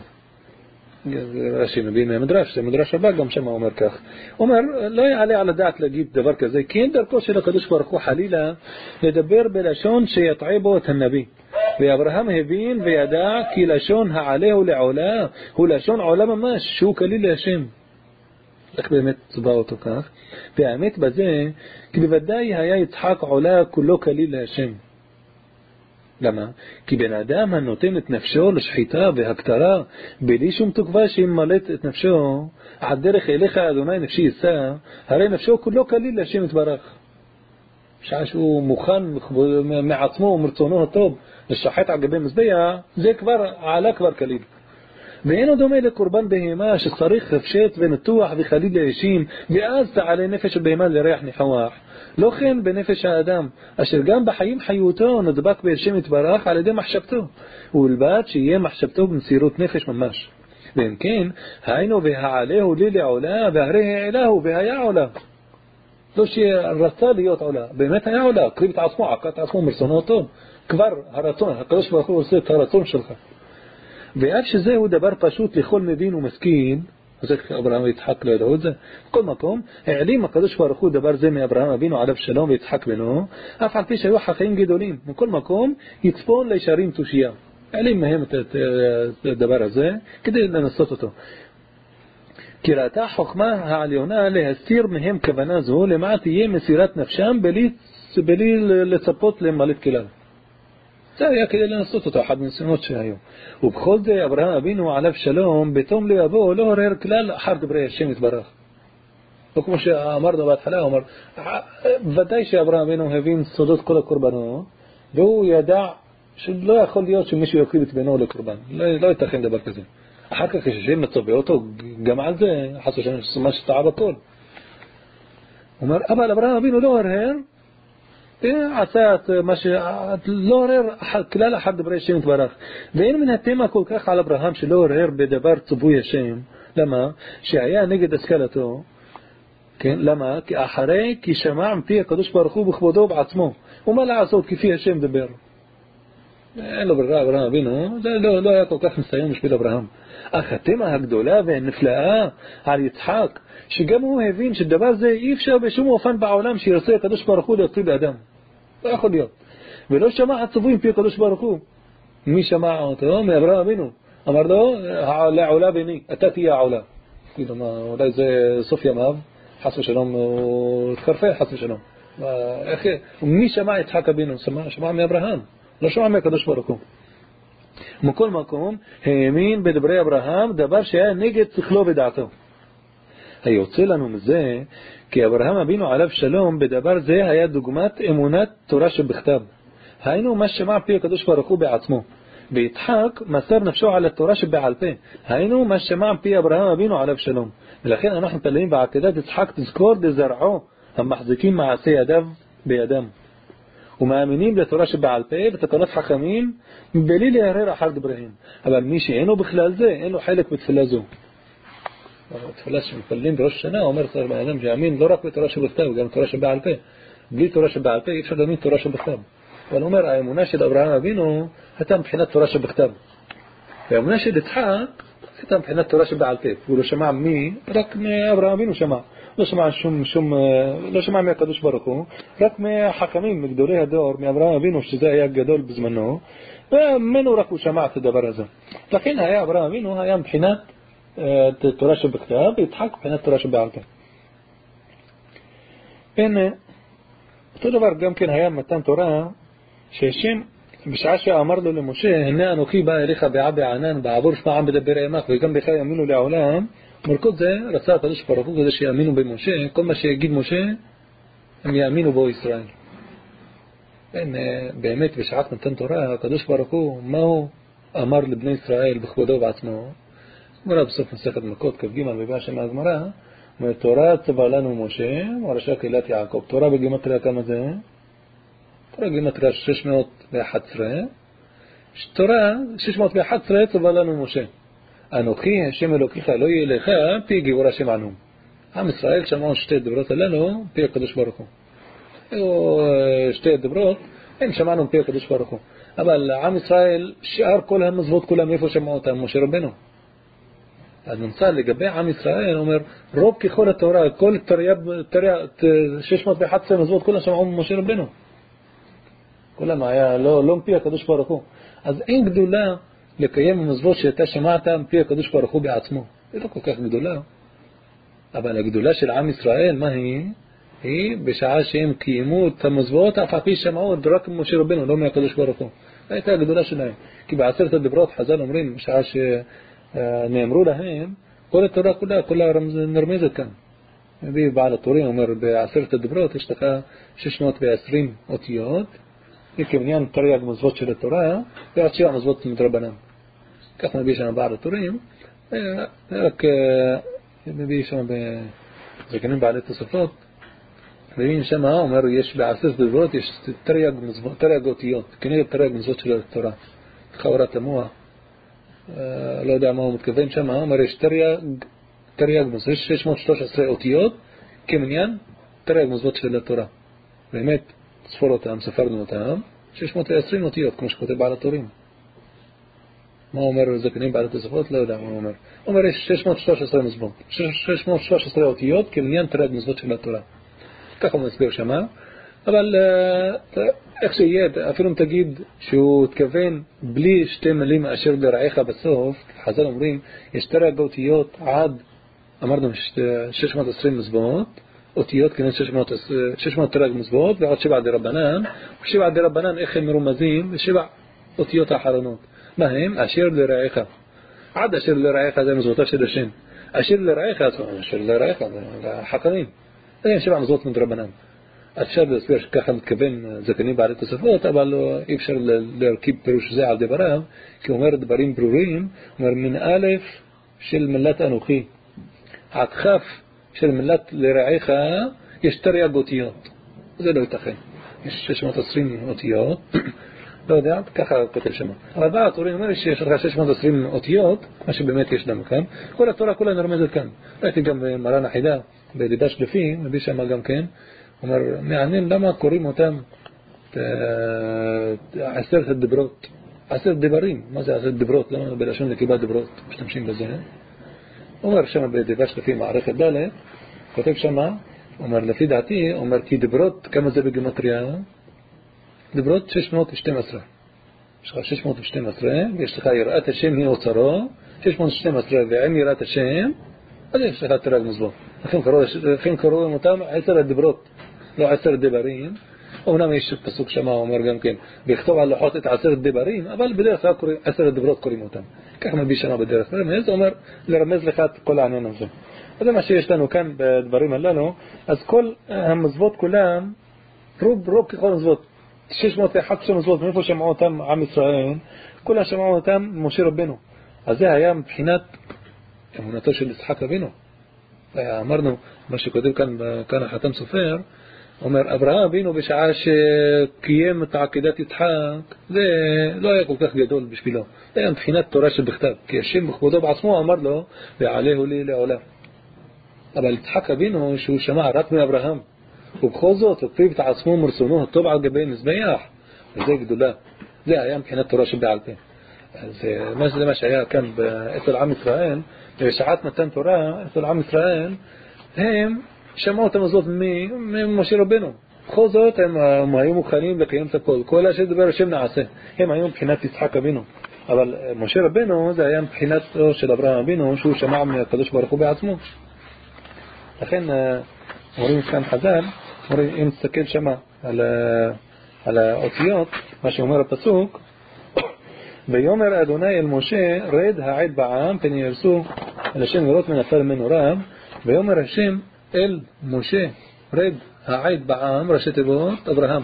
Speaker 1: רש"י מביא מהמדרש, זה מדרש הבא גם שם אומר כך. אומר, לא יעלה על הדעת להגיד דבר כזה, כי אין דרכו של הקדוש ברוך הוא חלילה לדבר בלשון שיטעה בו את הנביא. ואברהם הבין וידע כי לשון העליהו לעולה הוא לשון עולה ממש, שהוא כליל להשם. איך באמת צבע אותו כך? והאמת בזה, כי בוודאי היה יצחק עולה כולו כליל להשם. למה? כי בן אדם הנותן את נפשו לשחיטה והקטרה בלי שום תקווה שימלט את נפשו עד דרך אליך אדוני נפשי יישא, הרי נפשו כולו כליל להשם יתברך. שעה שהוא מוכן מעצמו ומרצונו הטוב לשחט על גבי מזבח, זה כבר עלה כבר כליל. ואינו דומה לקורבן בהמה שצריך הפשט וניתוח וחליל להאשים ואז תעלה נפש הבהמה לריח ניחוח. לא כן בנפש האדם, אשר גם בחיים חיותו נדבק בהשם יתברך על ידי מחשבתו, ובלבד שיהיה מחשבתו במסירות נפש ממש. ואם כן, היינו והעלהו לי לעולה, והרי העלהו והיה עולה. לא שרצה להיות עולה, באמת היה עולה, קריב את עצמו, עקה את עצמו מרצונו טוב. כבר הרצון, הקדוש ברוך הוא עושה את הרצון שלך. ואף שזהו דבר פשוט לכל מבין ומשכיל, אז איך אברהם ויצחק לא ידעו את זה? בכל מקום, העלים הקדוש ברוך הוא דבר זה מאברהם אבינו עליו שלום ויצחק בנו, אף על פי שהיו חכמים גדולים. בכל מקום, יצפון לישרים תושייה. העלים מהם את הדבר הזה, כדי לנסות אותו. כי ראתה חוכמה העליונה להסתיר מהם כוונה זו, למעט תהיה מסירת נפשם בלי לצפות למלט כלל. זה היה כדי לנסות אותו, אחד מניסיונות שהיו. ובכל זה אברהם אבינו עליו שלום, בתום לבוא לא הרהר כלל אחר דברי השם יתברך. וכמו שאמרנו בהתחלה, ודאי שאברהם אבינו הבין סודות כל הקורבנות, והוא ידע שלא יכול להיות שמישהו יקריב את בנו לקורבן. לא ייתכן דבר כזה. אחר כך כשהם מצווה אותו, גם על זה, חס ושלום, מה שטעה בכל. הוא אומר, אבל אברהם אבינו לא הרהר, עשה את מה לא הרהר כלל אחד דברי השם יתברך. ואין מן התמה כל כך על אברהם שלא הרהר בדבר ציווי השם. למה? שהיה נגד השכלתו. כן? למה? כי אחרי כי שמע מפי הקדוש ברוך הוא בכבודו בעצמו. ומה לעשות כפי השם דבר? אין לו ברירה אברהם אבינו, זה לא היה כל כך מסיים בשביל אברהם. אך התמה הגדולה והנפלאה על יצחק, שגם הוא הבין שדבר זה אי אפשר בשום אופן בעולם שירצה הקדוש ברוך הוא להוציא באדם. לא יכול להיות. ולא שמע הציווי מפי הקדוש ברוך הוא. מי שמע אותו? מאברהם אבינו. אמר לו, לעולה בני, אתה תהיה העולה. כאילו מה, אולי זה סוף ימיו, חס ושלום, הוא התקרפל חס ושלום. מי שמע יצחק אבינו? שמע מאברהם. לא שמע מהקדוש ברוך הוא. מכל מקום, האמין בדברי אברהם דבר שהיה נגד שכלו ודעתו. היוצא לנו מזה, כי אברהם אבינו עליו שלום בדבר זה היה דוגמת אמונת תורה שבכתב. היינו מה שמע פי הקדוש ברוך הוא בעצמו. ויצחק מסר נפשו על התורה שבעל פה. היינו מה שמע פי אברהם אבינו עליו שלום. ולכן אנחנו תלאים בעקדת יצחק תזכור לזרעו המחזיקים מעשי ידיו בידם. ומאמינים לתורה שבעל פה ותקנות חכמים בלי להרהר אחר דבריהם. אבל מי שאינו בכלל זה, אין לו חלק בתפילה זו. התפילה שמתפללים בראש השנה אומר צריך לאדם שיאמין לא רק בתורה שבכתב, גם תורה שבעל פה. בלי תורה שבעל פה אי אפשר להאמין תורה שבכתב. אבל אומר האמונה של אברהם אבינו הייתה מבחינת תורה שבכתב. והאמונה של יצחק הייתה מבחינת תורה שבעל פה. הוא לא שמע מי, רק מאברהם אבינו שמע. לא שמע מהקדוש ברוך הוא, רק מהחכמים, מגדולי הדור, מאברהם אבינו, שזה היה גדול בזמנו, וממנו רק הוא שמע את הדבר הזה. לכן היה אברהם אבינו, היה מבחינת תורה שבכתב, ויצחק מבחינת תורה שבעל פה. הנה, אותו דבר גם כן היה מתן תורה, שהשם, בשעה שאמר לו למשה, הנה אנוכי בא אליך בעבי ענן, בעבור שמעם בדבר עמך, וגם בך יאמינו לעולם, מלכות זה רצה הקדוש ברוך הוא כדי שיאמינו במשה, כל מה שיגיד משה, הם יאמינו בו ישראל. באמת בשעת מתן תורה, הקדוש ברוך הוא, מה הוא אמר לבני ישראל בכבודו בעצמו? גמרא בסוף מסכת מלכות, כ"ג בבא שם הגמרא, תורה צווה לנו משה, ורשע קהילת יעקב. תורה בגימטריה כמה זה? תורה בגימטריה 611. תורה 611 צווה לנו משה. אנוכי השם אלוקיך לא יהיה לך פי גיבור השם ענו. עם ישראל שמעו שתי דברות עלינו פי הקדוש ברוך הוא. היו שתי דברות, הם שמענו פי הקדוש ברוך הוא. אבל עם ישראל, שאר כל המזוות כולם איפה שמעו אותם? משה רבנו. אז נמצא לגבי עם ישראל, אומר, רוב ככל התורה, כל תרי"ג 611 מזוות כולם שמעו משה רבנו. כולם היה לא מפי הקדוש ברוך הוא. אז אין גדולה לקיים המזוות שאתה שמעת מפי הקדוש ברוך הוא בעצמו. זה לא כל כך גדולה. אבל הגדולה של עם ישראל, מה היא? היא בשעה שהם קיימו את המזוות, אף פי שמעו רק משה רבנו, לא מהקדוש ברוך הוא. הייתה הגדולה שלהם. כי בעשרת הדברות חז"ל אומרים, בשעה שנאמרו להם, כל התורה כולה נרמזת כאן. מביא בעל התורים, אומר, בעשרת הדברות יש לך 620 אותיות, כמניין תרי"ג מזוות של התורה, ועד 7 מזוות מדרבנן. כך מביא שם בעל התורים, רק מביא שם בזקנים בעלי תוספות, מביא שם, אומר, יש בעשרת הדברות, יש תרי"ג אותיות, כנגד תרי"ג מזוות של התורה. חבורת המוח, לא יודע מה הוא מתכוון שם, אומר, יש תרי"ג מזוות, יש 613 אותיות, כמניין תרי"ג מזוות של התורה. באמת, ספור אותם, ספרנו אותם, 620 אותיות, כמו שכותב בעל התורים. מה אומר זקנים בעל התוספות? לא יודע מה הוא אומר. הוא אומר, יש 613 מזוות, 613 אותיות, כמניין תרי"ג מזוות של התורה. ככה הוא מסביר שמה, אבל איך שיהיה, אפילו אם תגיד שהוא התכוון בלי שתי מילים אשר לרעיך בסוף, חז"ל אומרים, יש תרי"ג אותיות עד, אמרנו 620 מזוות, אותיות כנגד 600 תרי"ג מזוות, ועוד 7 דרבנן, ו7 דרבנן איך הם מרומזים, ו7 אותיות האחרונות. מה הם? אשר לרעיך. עד אשר לרעיך זה מזוותיו של השם. אשיר לרעיך, אשיר לרעיך, חכמים. זה 7 מצוות מדרבנן. אפשר להסביר שככה מתכוון זקנים בעלי תוספות, אבל אי אפשר להרכיב פירוש זה על דבריו, כי הוא אומר דברים ברורים, הוא אומר מן א' של מילת אנוכי, עד כף של מילת לרעיך, יש תרי"ג אותיות. זה לא ייתכן. יש 620 אותיות, לא יודע, ככה כותב שם. אבל בא התורה אומר שיש לך 620 אותיות, מה שבאמת יש לנו כאן. כל התורה כולה נרמזת כאן. ראיתי גם במרן החידה, בלידה שלפי, מביא שם גם כן, הוא אומר, מעניין למה קוראים אותם 10 דברות, 10 דברים. מה זה 10 דברות? למה בלשון נקבה דברות משתמשים בזה? הוא אומר שם בלידה שלפי מערכת ד', כותב שם, הוא אומר, לפי דעתי, הוא אומר, כי דברות, כמה זה בגימטריה? דברות 612. יש לך 612, ויש לך יראת השם היא אוצרו, 612, ועם יראת השם, אז יש לך תרי"ג מצוות. לכן קוראים אותם 10 דברות, לא 10 דברים. אומנם יש פסוק שמה, אומר גם כן, לכתוב על לוחות את 10 דברים, אבל בדרך כלל 10 דברות קוראים אותם. כך מביא שמה בדרך כלל, זה אומר לרמז לך את כל העניין הזה. זה מה שיש לנו כאן בדברים הללו. אז כל המצוות כולם, רוב ככל המצוות, 611 מצוות, מאיפה שמעו אותם עם ישראל, כולם שמעו אותם משה רבנו. אז זה היה מבחינת אמונתו של יצחק אבינו. אמרנו, מה שכותב כאן החתם סופר, אומר, אברהם אבינו בשעה שקיים את עקדת יצחק, זה לא היה כל כך גדול בשבילו. זה היה מבחינת תורה שבכתב, כי השם בכבודו בעצמו אמר לו, ועליהו לי לעולם. אבל יצחק אבינו, שהוא שמע רק מאברהם, ובכל זאת, הקריב את עצמו מרצונו הטוב על גבי מזבח, וזה גדולה. זה היה מבחינת תורה שבעל פה. אז זה מה שהיה כאן אצל עם ישראל, בשעת מתן תורה, אצל עם ישראל, הם שמעו את המזות ממשה רבנו. בכל זאת, הם היו מוכנים לקיים את הכל. כל אשר דבר השם נעשה. הם היו מבחינת יצחק אבינו. אבל משה רבנו, זה היה מבחינת של אברהם אבינו, שהוא שמע מהקדוש ברוך הוא בעצמו. לכן, אומרים כאן חז"ל, אם תסתכל שמה על האותיות, מה שאומר הפסוק, ויאמר אדוני אל משה, רד העד בעם, פן ירסו אל השם לראות מנפל ממנו רב. ויאמר השם אל משה, רד העד בעם, ראשי תיבות אברהם.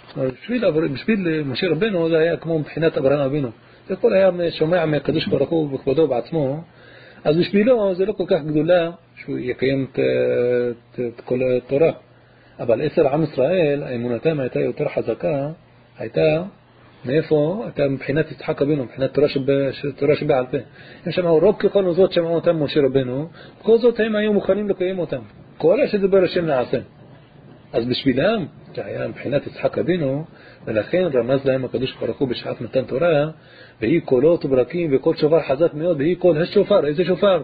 Speaker 1: בשביל משה רבנו זה היה כמו מבחינת אברהם אבינו. זה כל היה שומע מהקדוש ברוך הוא בכבודו בעצמו. אז בשבילו זה לא כל כך גדולה שהוא יקיים את כל התורה. אבל אצל עם ישראל, האמונתם הייתה יותר חזקה, הייתה מאיפה? הייתה מבחינת יצחק אבינו, מבחינת תורה שבעל פה. הם שמעו, רוב ככל זאת שמעו אותם משה רבנו, בכל זאת הם היו מוכנים לקיים אותם. כל שדבר השם נעשה. אז בשבילם, זה היה מבחינת יצחק אבינו, ולכן רמז להם הקדוש ברוך הוא בשעת מתן תורה, והיא קולות וברקים וכל שופר חזק מאוד, והיא קול השופר. איזה שופר?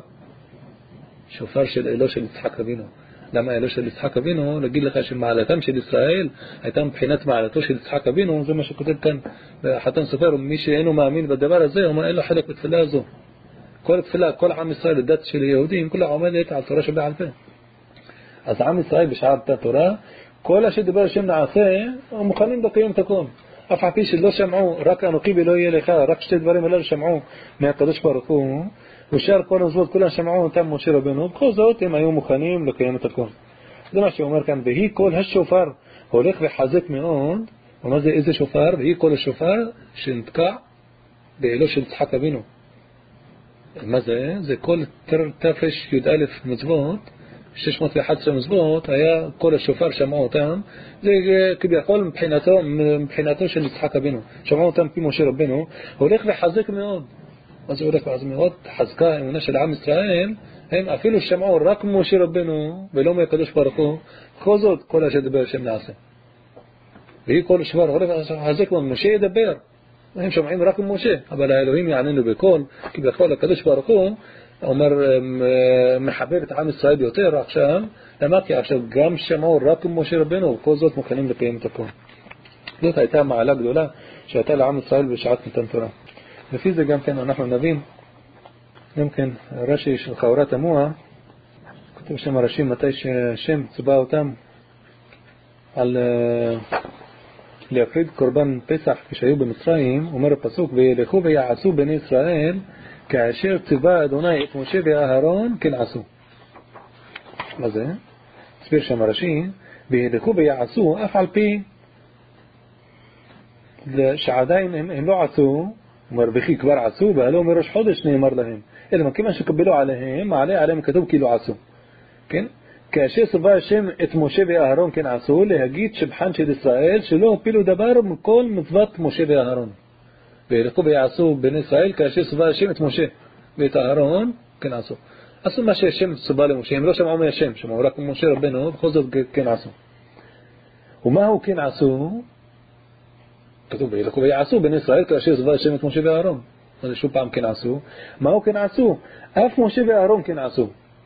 Speaker 1: שופר של אלו של יצחק אבינו. למה אלו של יצחק אבינו? להגיד לך שמעלתם של ישראל הייתה מבחינת מעלתו של יצחק אבינו, זה מה שכותב כאן בחתם סופר, ומי שאינו מאמין בדבר הזה, אומר אין לו חלק בתפילה הזו. כל תפילה, כל עם ישראל, הדת של יהודים, כולה עומדת על תורה שבעל פה. אז עם ישראל בשעת התורה, כל אשר דבר השם נעשה, הם מוכנים לקיים את הכל. אף על פי שלא שמעו, רק אנוכי ולא יהיה לך, רק שתי דברים הללו שמעו מהקדוש ברוך הוא, ושאר כל המצוות כולם שמעו אותם משה רבנו, בכל זאת הם היו מוכנים לקיים את הכל. זה מה שאומר כאן, והיא כל השופר הולך וחזק מאוד. ומה זה איזה שופר? והיא כל השופר שנתקע באלו של יצחק אבינו. מה זה? זה כל תרפש י"א מצוות, 611 מצוות, היה כל השופר שמעו אותם. זה כביכול מבחינתו של יצחק אבינו. שמעו אותם פי משה רבנו, הולך וחזק מאוד. מה זה הולך וחזק מאוד? חזקה האמונה של עם ישראל, הם אפילו שמעו רק משה רבנו ולא מהקדוש ברוך הוא, בכל זאת כל אשר דבר השם נעשה. והיא כל השופר הולך וחזק מאוד, משה ידבר. הם שומעים רק משה, אבל האלוהים יעננו בכל, כי בכל הקדוש ברוך הוא אומר, מחבר את עם ישראל יותר עכשיו, למה? כי עכשיו גם שמעו רק משה רבנו, וכל זאת מוכנים לקיים את הכל. זאת הייתה מעלה גדולה שהייתה לעם ישראל בשעת מתן תורה. לפי זה גם כן אנחנו נבין, גם כן רש"י של חאורת המוה, כתוב שם הרש"י מתי שהשם צווה אותם על להקריב קורבן פסח כשהיו במצרים, אומר הפסוק, וילכו ויעשו בני ישראל כאשר ציווה אדוני את משה ואהרון כן עשו. מה זה? הסביר שם הרש"י, והלכו ויעשו אף על פי שעדיין הם לא עשו, וכי כבר עשו, והלא מראש חודש נאמר להם, אלא מכיוון שקבלו עליהם, מעלה עליהם כתוב כאילו עשו. כן? כאשר ציווה השם את משה ואהרון כן עשו, להגיד שבחן של ישראל שלא הפילו דבר מכל מצוות משה ואהרון. והלכו ויעשו בני ישראל כאשר ציווה השם את משה ואת אהרון כן עשו. עשו מה שהשם ציווה למשה, הם לא שמעו מהשם, שמעו רק משה רבנו, בכל זאת כן עשו. ומה הוא כן עשו? כתוב והלכו ויעשו בני ישראל כאשר ציווה השם את משה ואהרון. אז שוב פעם כן עשו. מה הוא כן עשו? אף משה ואהרון כן עשו.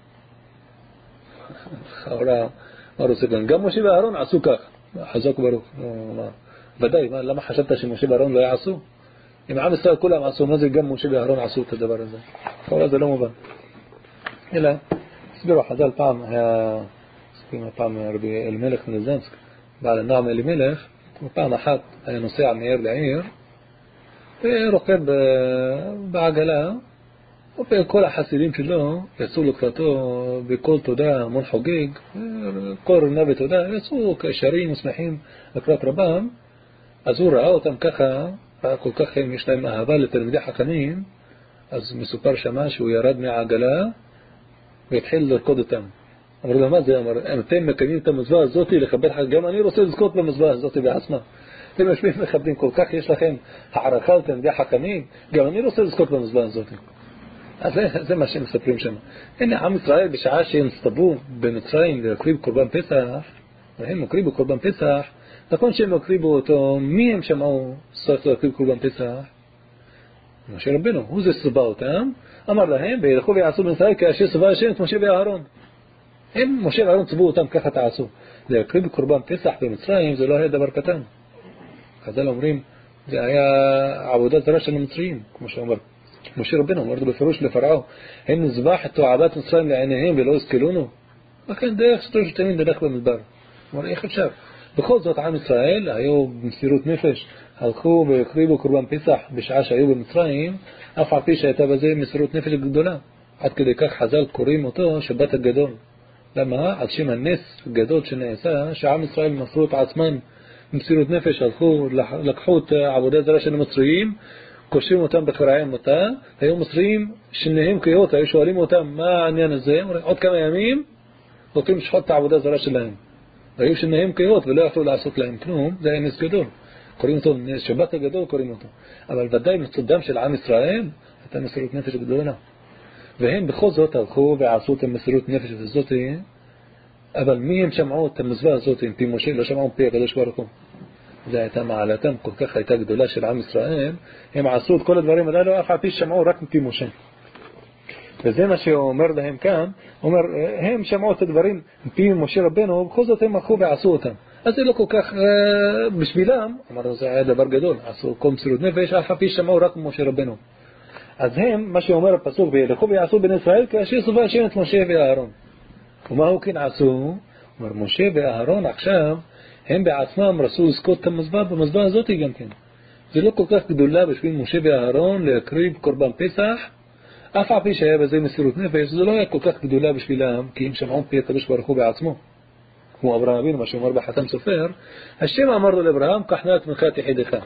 Speaker 1: מה רוצה כאן? גם משה ואהרון עשו כך. חזק ברוך. ודאי, למה חשבת שמשה ואהרון לא יעשו? אם עם ישראל כולם עשו, מה זה גם משה ואהרון עשו את הדבר הזה? כל זה לא מובן. אלא, הסבירו חז"ל פעם רבי אלימלך מלזנסק, בעל הנעם אלימלך, ופעם אחת היה נוסע מעיר לעיר, ורוכב בעגלה, וכל החסידים שלו יצאו לקראתו בכל תודה, המון חוגג, כל רנה ותודה, יצאו כשרים ושמחים לקראת רבם. אז הוא ראה אותם ככה, כל כך יש להם אהבה לתלמידי חכמים, אז מסופר שמה שהוא ירד מהעגלה והתחיל לרקוד אותם. אמרו לו, מה זה? אמר, אתם מקיימים את המצווה הזאת לכבד חג, גם אני רוצה לזכות במצווה הזאת בעצמה. אתם יושבים מכבדים, כל כך יש לכם הערכה לתלמידי חכמים, גם אני רוצה לזכות במצווה הזאת. אז זה מה שהם מספרים שם. הנה, עם ישראל בשעה שהם סתבו במצרים להקריב קורבן פסח, והם הקריבו קורבן פסח, נכון שהם הקריבו אותו, מי הם שמעו צריך להקריב קורבן פסח? משה רבנו, הוא זה סבא אותם, אמר להם, וילכו ויעשו בני ישראל כאשר סבא השם את משה ואהרון. הם, משה ואהרון צבו אותם, ככה תעשו. להקריב קורבן פסח במצרים זה לא היה דבר קטן. חז"ל אומרים, זה היה עבודת זרה של המצרים, כמו שאומר משה רבנו, אמר לו בפירוש לפרעה, הם נזבח את תועבת מצרים לעיניהם ולא ישכלונו. לכן דרך שתוש תמיד דרך במדבר. אמר, איך אפשר? בכל זאת עם ישראל היו במסירות נפש, הלכו והקריבו קורבן פסח בשעה שהיו במצרים, אף על פי שהייתה בזה מסירות נפש גדולה. עד כדי כך חז"ל קוראים אותו שבת הגדול. למה? על שם הנס גדול שנעשה, שעם ישראל מסרו את עצמם במסירות נפש, הלכו, לקחו את עבודה זרה של המצריים, קושרים אותם בחרעי מותה, היו מצרים שניהם קריאות, היו שואלים אותם מה העניין הזה, עוד כמה ימים הולכים לשחוט את העבודה זרה שלהם. והיו שניהם קריאות ולא יכלו לעשות להם כלום, זה היה נס גדול. קוראים אותו, שבת הגדול קוראים אותו. אבל ודאי מצודם של עם ישראל הייתה מסירות נפש גדולה. והם בכל זאת הלכו ועשו את המסירות נפש הזאת, אבל מי הם שמעו את המצווה הזאת עם פי משה? לא שמעו פי הקדוש ברוך הוא. זו הייתה מעלתם כל כך הייתה גדולה של עם ישראל, הם עשו את כל הדברים הללו, אף על פי שמעו רק מפי משה. וזה מה שהוא אומר להם כאן, אומר, הם שמעו את הדברים מפי משה רבנו, ובכל זאת הם הלכו ועשו אותם. אז זה לא כל כך בשבילם, אמרנו זה היה דבר גדול, עשו כל מסירות נפש, אף על פי שמעו רק משה רבנו. אז הם, מה שאומר הפסוק, וילכו ויעשו בני ישראל, כאשר סובה השם את משה ואהרון. ומה הוא כן עשו? אומר, משה ואהרון עכשיו, הם בעצמם רצו לזכות את המזבח במזבח הזאת גם כן. זה לא כל כך גדולה בשביל משה ואהרון להקריב קורבן פסח, אף על פי שהיה בזה מסירות נפש, זה לא היה כל כך גדולה בשבילם, כי הם שמעו פי הקדוש ברוך הוא בעצמו. כמו אברהם אבינו, מה שאומר בחתם סופר, השם אמר לו לאברהם, קח נא את מנחת יחידך.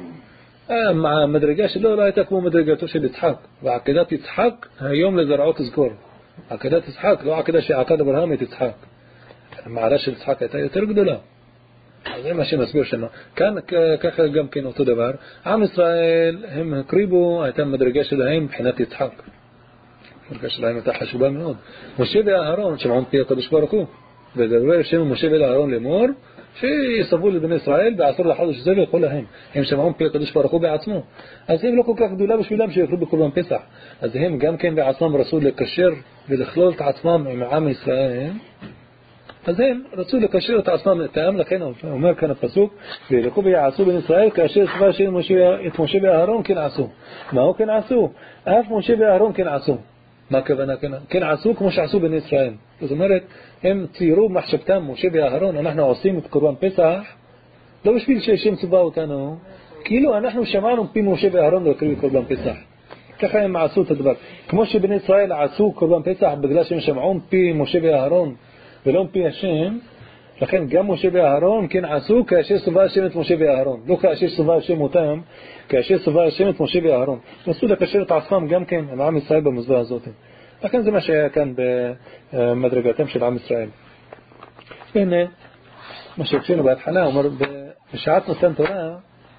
Speaker 1: המדרגה שלו לא הייתה כמו מדרגתו של יצחק, ועקדת יצחק היום לזרעו תזכור. עקדת יצחק, לא עקדה שעקד אברהם את יצחק. המעלה של יצחק הייתה יותר גדולה. אז זה מה שמסביר שלנו. כאן ככה גם כן אותו דבר. עם ישראל, הם הקריבו, הייתה מדרגה שלהם מבחינת יצחק. המדרגה שלהם הייתה חשובה מאוד. משה ואהרון, שמעון פי הקדוש ברוך הוא, ודבר שם משה ואהרון לאמור, שיסבו לבני ישראל בעשור לחודש זה וכל להם. הם שמעון פי הקדוש ברוך הוא בעצמו. אז הם לא כל כך גדולה בשבילם שיקריבו קורבן פסח. אז הם גם כן בעצמם רצו לקשר ולכלול את עצמם עם עם ישראל. אז הם רצו לקשר את עצמם איתם, לכן אומר כאן הפסוק, וילכו ויעשו בני ישראל כאשר סבא השם את משה ואהרון כן עשו. מה הוא כן עשו? אף משה ואהרון כן עשו. מה הכוונה כן עשו כמו שעשו בני ישראל. זאת אומרת, הם ציירו מחשבתם, משה ואהרון, אנחנו עושים את קורבן פסח, לא בשביל שהשם צבא אותנו, כאילו אנחנו שמענו פי משה ואהרון להקריב קורבן פסח. ככה הם עשו את הדבר. כמו שבני ישראל עשו קורבן פסח בגלל שהם שמעו מפי משה ואהרון ולא מפי השם, לכן גם משה ואהרון כן עשו כאשר סובה השם את משה ואהרון, לא כאשר סובה השם אותם, כאשר סובה השם את משה ואהרון. נסו לקשר את עצמם גם כן עם עם ישראל במזווה הזאת. לכן זה מה שהיה כאן במדרגתם של עם ישראל. הנה מה שהקשינו בהתחלה, אומר בשעת מתן תורה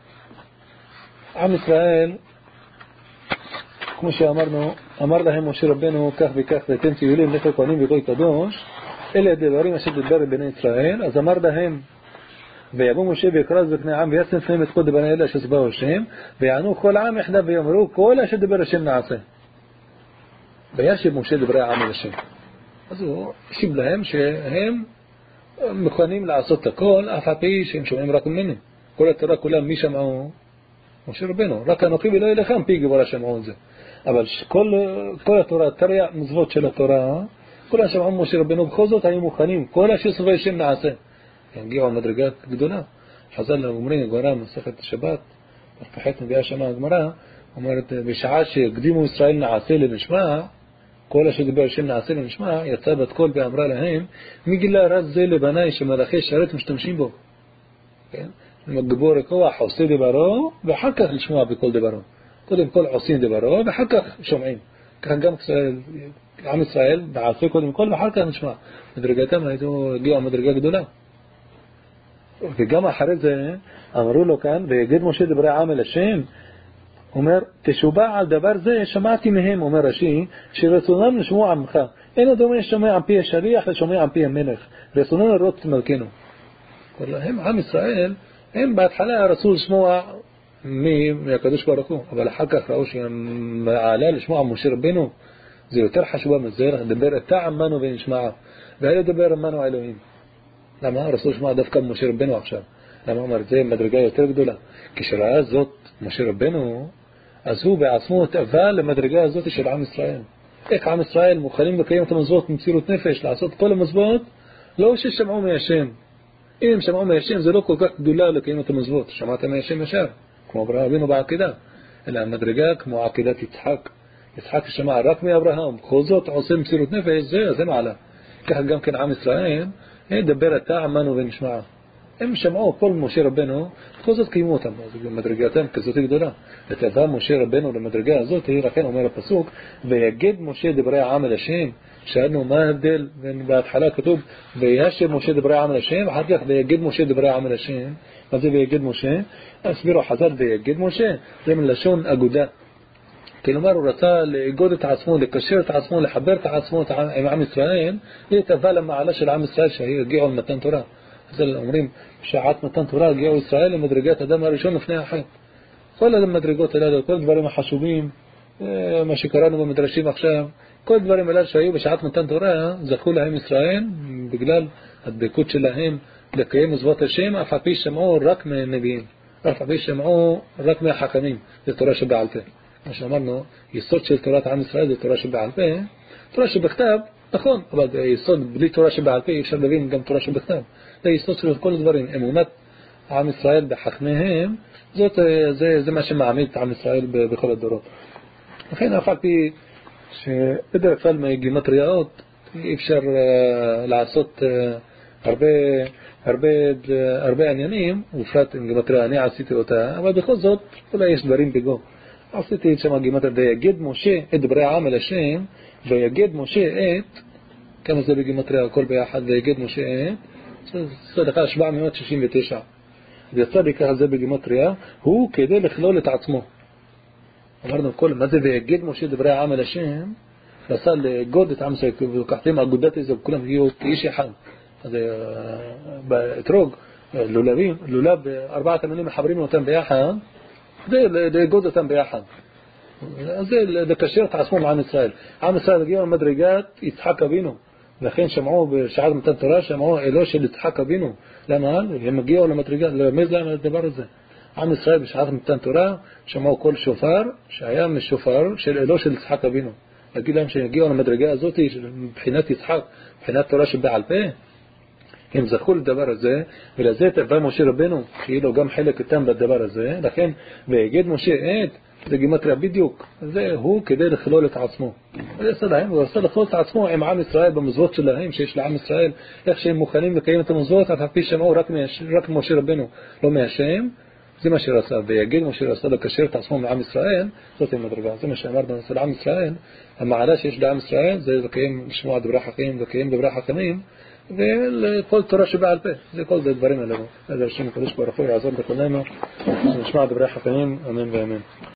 Speaker 1: עם ישראל, כמו שאמרנו, אמר להם משה רבנו כך וכך ואתם תהיו לי מלך הכהנים וגוי קדוש, אלה הדברים אשר דיבר בני ישראל. אז אמר להם ויבוא משה ויקרא בקני העם וישם לפניהם את כל דברי אלה אשר ציווהו השם, ויענו כל העם יחדיו ויאמרו כל אשר דיבר השם נעשה. וישיב משה דברי העם אל השם. אז הוא השיב להם שהם מוכנים לעשות הכל, אף על פי שהם שומעים רק ממני. כל התורה כולם מי שמעו? משה רבנו. רק אנוכי ולא אליכם פי גבורה שמעו את זה. אבל כל התורה, תריה מצוות של התורה, כולם שמעו משה רבנו, בכל זאת היו מוכנים, כל אשר ציווה השם נעשה. הגיעו על מדרגה גדולה. חז"ל אומרים גמרא מסכת שבת, פחת מביאה שמה הגמרא, אומרת בשעה שהקדימו ישראל נעשה לנשמע, כל אשר דיבר השם נעשה לנשמע, יצא בת קול ואמרה להם, מי גילה רק זה לבניי שמלאכי שרת משתמשים בו. כן? מגבור הכוח עושה דברו ואחר כך לשמוע בכל דברו. קודם כל עושים דברו ואחר כך שומעים. ככה גם עם ישראל בעשה קודם כל ואחר כך נשמע. מדרגתם הגיעו מדרגה גדולה. וגם אחרי זה אמרו לו כאן, ויגיד משה דברי עם אל השם, אומר, תשובע על דבר זה, שמעתי מהם, אומר רש"י, שרצונם לשמוע עמך. אין דומה שומע על פי השליח לשומע על פי המלך. רצונם לראות את מלכנו. הם, עם ישראל, הם בהתחלה רצו לשמוע מהקדוש ברוך הוא, אבל אחר כך ראו שמעלה לשמוע משה רבנו, זה יותר חשובה מזה, לדבר אתה עמנו ונשמע, ואלה דבר עמנו האלוהים. למה? רצו לשמוע דווקא משה רבנו עכשיו. למה? אומר, זה מדרגה יותר גדולה. כשראה זאת משה רבנו, אז הוא בעצמו התאווה למדרגה הזאת של עם ישראל. איך עם ישראל מוכנים לקיים את המזוות במסירות נפש, לעשות כל המזוות, לא ששמעו מהשם. אם הם שמעו מהשם, זה לא כל כך גדולה לקיים את המזוות. שמעת מהשם ישר, כמו אברהם אבינו בעקידה. אלא המדרגה כמו עקידת יצחק. יצחק שמע רק מאברהם, בכל זאת עושה מסירות נפש, זה מעלה. ככה גם כן עם ישראל, דבר אתה עמנו ונשמע. הם שמעו כל משה רבנו, בכל זאת קיימו אותם. אז מדרגתם כזאת גדולה. התאווה משה רבנו למדרגה הזאת, לכן אומר הפסוק, ויגיד משה דברי העם אל השם. שאלנו מה ההבדל, בהתחלה כתוב, וישב משה דברי העם אל השם, אחר כך ויגיד משה דברי העם אל השם. מה זה ויגיד משה? הסבירו חז"ל ויגיד משה, זה מלשון אגודה. כלומר הוא רצה לאגוד את עצמו, לקשר את עצמו, לחבר את עצמו עם עם ישראל, להתאווה למעלה של עם ישראל שהגיעו למתן תורה. אז אומרים, בשעת מתן תורה הגיעו ישראל למדרגת אדם הראשון לפני החטא. כל המדרגות האלה, כל הדברים החשובים, מה שקראנו במדרשים עכשיו, כל הדברים האלה שהיו בשעת מתן תורה, זכו להם ישראל בגלל הדבקות שלהם לקיים מצוות השם, אף על פי שמעו רק מהנביאים, אף על פי שמעו רק מהחכמים, זה תורה שבעל פה. מה שאמרנו, יסוד של תורת עם ישראל זה תורה שבעל פה, תורה שבכתב, נכון, אבל יסוד בלי תורה שבעל פה, אפשר להבין גם תורה שבכתב. זה יסוד של כל הדברים, אמונת עם ישראל בחכמיהם, זה מה שמעמיד את עם ישראל בכל הדורות. לכן אף על פי שבדרך כלל מגימטריות אי אפשר לעשות הרבה עניינים, ובפרט עם גימטריה אני עשיתי אותה, אבל בכל זאת אולי יש דברים בגו. עשיתי את שם הגימטריה, ויגיד משה את דברי העם אל השם, ויגיד משה את, כמה זה בגימטריה הכל ביחד, ויגיד משה את, זה דקה 769. ויצא לי ככה זה בגימטריה, הוא כדי לכלול את עצמו. אמרנו כל, מה זה ויגיד משה דברי העם אל השם, רצה לגוד את עם ישראל, וכחתם אגודת איזה, וכולם יהיו כאיש אחד. אז באתרוג, לולבים, לולב, 4 המילים מחברים אותם ביחד, זה לגוד אותם ביחד. אז זה לקשר את עצמו מעם ישראל. עם ישראל הגיעו למדרגת יצחק אבינו, לכן שמעו בשעת מתן תורה, שמעו אלו של יצחק אבינו. למה? הם הגיעו למדרגת, לרמז להם על הדבר הזה. עם ישראל בשעת מתן תורה, שמעו כל שופר, שהיה משופר של אלו של יצחק אבינו. להגיד להם שהגיעו למדרגה הזאת, מבחינת יצחק, מבחינת תורה שבעל פה, הם זכו לדבר הזה, ולזה תבע משה רבנו, שיהיה לו גם חלק איתם בדבר הזה. לכן, ויגיד משה את, זה גימטריה בדיוק. זה הוא כדי לכלול את עצמו. זה עשה להם, הוא עשה לכלול את עצמו עם עם ישראל במזוות שלהם, שיש לעם ישראל, איך שהם מוכנים לקיים את המזוות, אף פי שמעו רק משה רבנו, לא מהשם. זה מה שרצה, ויגיד מה שרצה לקשר את עצמו מעם ישראל, זאת המדרגה. זה מה שאמרנו אצל עם ישראל, המעלה שיש לעם ישראל, זה לקיים לשמוע דברי חכמים, לקיים דברי חכמים, וכל תורה שבעל פה, זה כל זה דברים האלה. אז השם הקדוש ברוך הוא יעזור לכולנו, שנשמע דברי חכמים, אמן ואמן.